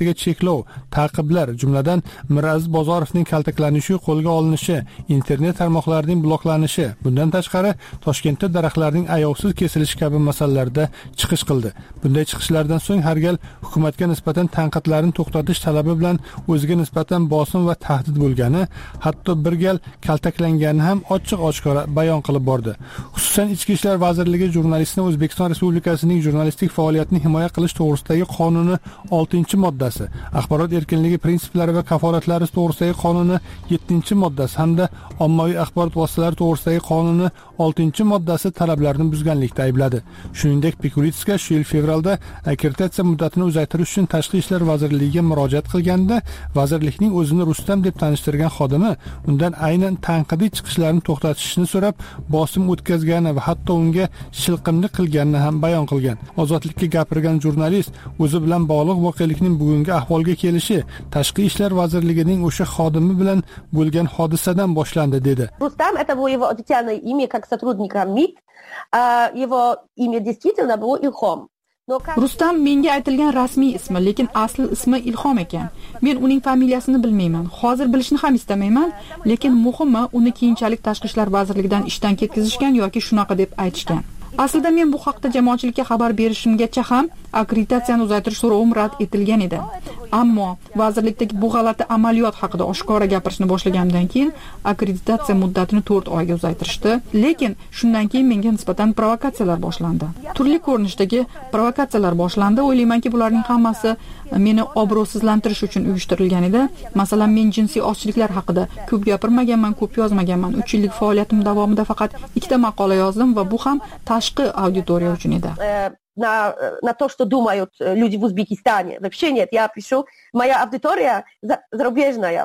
Speaker 1: cheklov, ta'qiblar, jumladan Miraziz Bozorovning kaltaklanishi, qo'lga olinishi, internet tarmoqlarining bloklanishi, bundan tashqari Toshkentda daraxtlarning ayovsiz kesilishi kabi masalalarda chiqish qildi. Bunday chiqishlardan so'ng har gal hukumatga nisbatan tanqidlarni to'xtatish talabi bilan o'ziga nisbatan bosim va tahdid bo'lgani, hatto bir gal kaltaklangani ham ochiq-oshkora bayon qilib bordi. Xususan Ichki ishlar vazirligi jurnalistni O'zbekiston Respublikasining jurnalistik faoliyatini himoya qilish to'g'risidagi qonuni oltinchi moddasi, axborot erkinligi prinsiplari va kafolatlari to'g'risidagi qonuni yettinchi moddasi hamda ommaviy axborot vositalari to'g'risidagi qonuni oltinchi moddasi talablarini buzganlikda aybladi. Shuningdek, Pikulitska shu yil fevralda akkreditatsiya muddatini uzaytirish uchun Tashqi ishlar vazirligiga murojaat qilganda, vazirlikning o'zini Rustam deb tanishtirgan xodimi undan aynan tanqidiy chiqishlarni to'xtatishni so'rab, bosim o'tkazgani va hatto unga shilqimlik qilganini ham bayon qilgan. Ozodlikka gapirgan jurnalist o'zi bilan bog'liq voqelikning bugungi ahvolga kelishi Tashqi ishlar vazirligining o'sha xodimi bilan bo'lgan hodisadan boshlandi dedi.
Speaker 12: Rustam это было его официальное имя как сотрудника МИД, а его имя действительно было Ilhom.
Speaker 4: Rustam menga aytilgan rasmiy ismi, lekin asl ismi Ilhom ekan. Men uning familiyasini bilmayman. Hozir bilishni ham istamayman, lekin muhimi uni keyinchalik Tashqi ishlar vazirligidan ishdan ketkazishgan yoki shunaqa deb aytishgan. Aslida men bu haqda jamoatchilikka xabar berishimgacha ham akkreditatsiyani uzaytirish so'rovim rad etilgan edi. Ammo vazirlikdagi bu g'alati amaliyot haqida oshkora gapirishni boshlagandan keyin akkreditatsiya muddatini to'rt oyga uzaytirishdi, lekin shundan keyin menga nisbatan provokatsiyalar boshlandi. Turli ko'rinishdagi provokatsiyalar boshlandi. O'ylaymanki, bularning hammasi meni obro'sizlantirish uchun uyushtirilgan edi. Masalan, men jinsiy ozchiliklar haqida ko'p gapirmaganman, ko'p yozmaganman. uch yillik faoliyatim davomida faqat ikkita maqola yozdim va bu ham tashqi auditoriya uchun edi.
Speaker 12: На, на то, что думают люди в Узбекистане. Вообще нет, я пишу, моя аудитория зарубежная.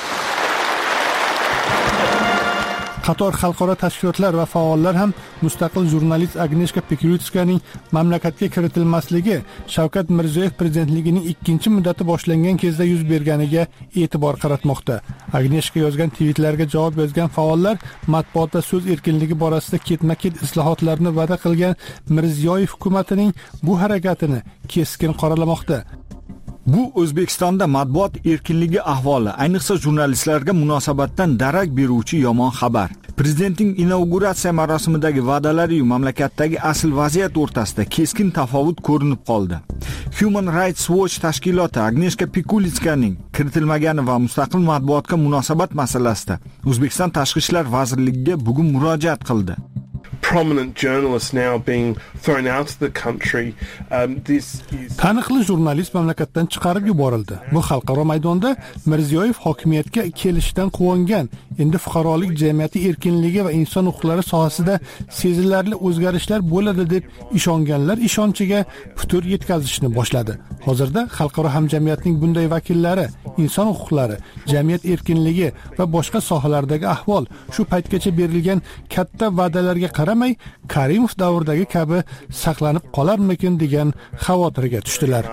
Speaker 1: Qator xalqaro tashkilotlar va faollar ham mustaqil jurnalist Agneshka Pikulitskaning mamlakatga kiritilmasligi Shavkat Mirziyoyev prezidentligining ikkinchi muddati boshlangan kezda yuz berganiga e'tibor qaratmoqda. Agneshka yozgan tweetlarga javob yozgan faollar matbuotda so'z erkinligi borasida ketma-ket islohotlarni va'da qilgan Mirziyoyev hukumatining bu harakatini keskin qoralamoqda.
Speaker 6: Bu O'zbekistonda matbuot erkinligi ahvoli, ayniqsa jurnalistlarga munosabatdan darak beruvchi yomon xabar. Prezidentning inauguratsiya marosimidagi va'dalari va mamlakatdagi asl vaziyat o'rtasida keskin tafovut ko'rinib qoldi. Human Rights Watch tashkiloti Agneshka Pikulitskaning kiritilmagani va mustaqil matbuotga munosabat masalasida O'zbekiston Tashqi ishlar vazirligiga bugun murojaat qildi.
Speaker 13: Prominent journalists now being thrown out of the country. Um, this is
Speaker 1: Taniqli jurnalist mamlakatdan chiqarib yuborildi. Bu xalqaro maydonda Mirziyoyev hokimiyatga kelishdan quvongan, endi fuqarolik jamiyati erkinligi va inson huquqlari sohasida sezilarli o'zgarishlar bo'ladi deb ishonganlar ishonchiga putur yetkazishni boshladi. Hozirda xalqaro hamjamiyatning bunday vakillari inson huquqlari, jamiyat erkinligi va boshqa sohalardagi ahvol shu paytgacha berilgan katta va'dalarga qaramay Karimov davridagi kabi saqlanib qolarmikin degan xavotirga tushdilar.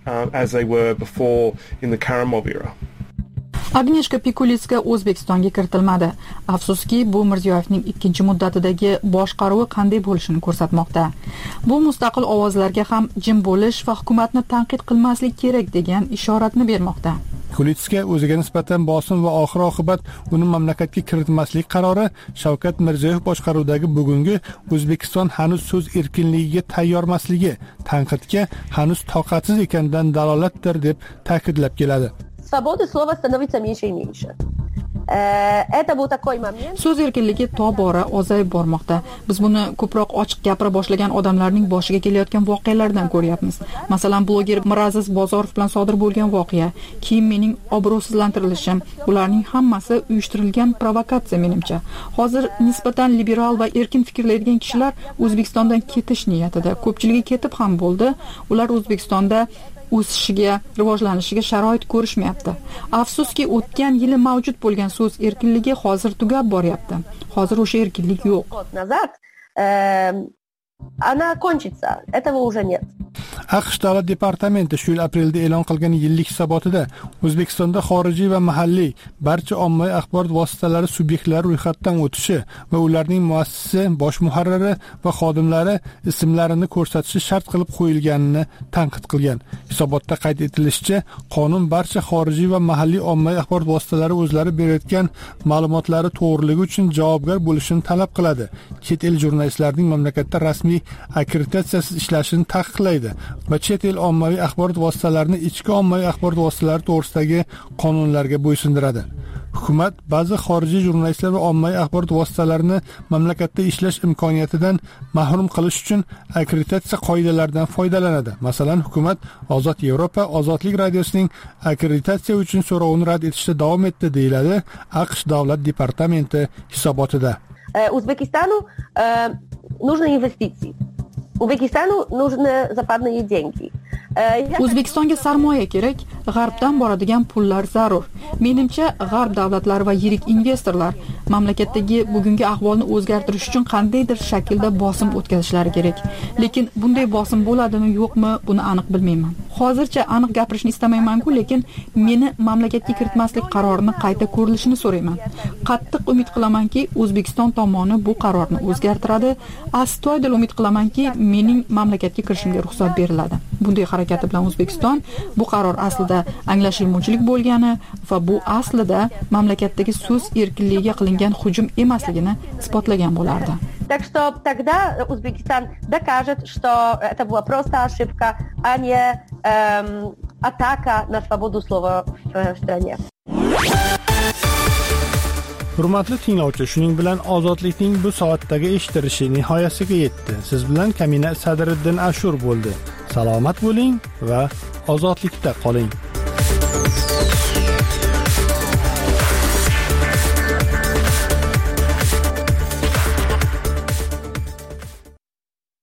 Speaker 4: Agneshka Pikulitska O'zbekistonga kiritilmadi. Afsuski, bu Mirziyoyevning ikkinchi muddatidagi boshqaruvi qanday bo'lishini ko'rsatmoqda. Bu mustaqil ovozlarga ham jim bo'lish va hukumatni tanqid qilmaslik kerak degan ishoratni bermoqda.
Speaker 1: Pikulitska o'ziga nisbatan bosim va oxir oqibat uni mamlakatga kiritmaslik qarori Shavkat Mirziyoyev boshqaruvidagi bugungi O'zbekiston hanuz so'z erkinligiga tayyormasligi, tanqidga hanuz toqatsiz ekanidan dalolatdir deb ta'kidlab keladi.
Speaker 12: Свободы слова становится меньше и меньше. Это был такой момент.
Speaker 4: So'z erkinligi tobora ozayib bormoqda. Biz buni ko'proq ochiq gapira boshlagan odamlarning boshiga kelayotgan voqealardan ko'ryapmiz. Masalan, bloger Miraziz Bozorov bilan sodir bo'lgan voqea, keyin mening obro'sizlantirilishim, ularning hammasi uyushtirilgan provokatsiya menimcha. Hozir nisbatan liberal va erkin fikrlaydigan kishilar O'zbekistondan ketish niyatida. Ko'pchiligi ketib ham bo'ldi. Ular O'zbekistonda o'sishiga, rivojlanishiga sharoit ko'rishmayapti. Afsuski, o'tgan yili mavjud bo'lgan so'z erkinligi hozir tugab boryapti. Hozir o'sha erkinlik yo'q.
Speaker 12: Nazar, она кончится. Этого уже нет.
Speaker 1: aqsh davlat departamenti shu yil aprelda e'lon qilgan yillik hisobotida O'zbekistonda xorijiy va mahalliy barcha ommaviy axborot vositalari subyektlari ro'yxatdan o'tishi va ularning muassisi, bosh muharriri va xodimlari ismlarini ko'rsatishi shart qilib qo'yilganini tanqid qilgan. Hisobotda qayd etilishicha, qonun barcha xorijiy va mahalliy ommaviy axborot vositalari o'zlari berayotgan ma'lumotlari to'g'riligi uchun javobgar bo'lishini talab qiladi. Chet el jurnalistlarining mamlakatda rasmiy akkreditatsiyasiz ishlashini taqiqlaydi va chet el ommaviy axborot vositalarini ichki ommaviy axborot vositalari to'g'risidagi qonunlarga bo'ysundiradi. Hukumat ba'zi xorijiy jurnalistlar va ommaviy axborot vositalarini mamlakatda ishlash imkoniyatidan mahrum qilish uchun akkreditatsiya qoidalaridan foydalanadi. Masalan, hukumat Ozod Yevropa Ozodlik radiosining akkreditatsiya uchun so'rovini rad etishda davom etdi, deyiladi aqsh davlat departamenti hisobotida.
Speaker 12: Узбекистану нужны инвестиции. Узбекистану нужны западные деньги.
Speaker 4: O'zbekistonga sarmoya kerak, g'arbdan boradigan pullar zarur. Menimcha, g'arb davlatlari va yirik investorlar mamlakatdagi bugungi ahvolni o'zgartirish uchun qandaydir shaklda bosim o'tkazishlari kerak. Lekin bunday bosim bo'ladimi, yo'qmi, buni aniq bilmayman. Hozircha aniq gapirishni istamayman-ku, lekin meni mamlakatga kiritmaslik qarorini qayta ko'rilishini so'rayman. Qattiq umid qilamanki, O'zbekiston tomoni bu qarorni o'zgartiradi. Astoydil umid qilamanki, mening mamlakatga kirishimga ruxsat beriladi. Bunday harakati bilan O'zbekiston bu qaror aslida anglashilmovchilik bo'lgani va bu aslida mamlakatdagi so'z erkinligiga qilingan hujum emasligini isbotlagan bo'lardi.
Speaker 12: Так что тогда Узбекистан докажет, что это была просто ошибка, а не эм, атака на свободу слова в стране.
Speaker 1: Hurmatli tinglovchi, shuning bilan ozodlikning bu soatdagi eshitilishi nihoyasiga yetdi. Siz bilan Kamina Sadriddin Ashur bo'ldi. Salomat bo'ling va ozodlikda qoling.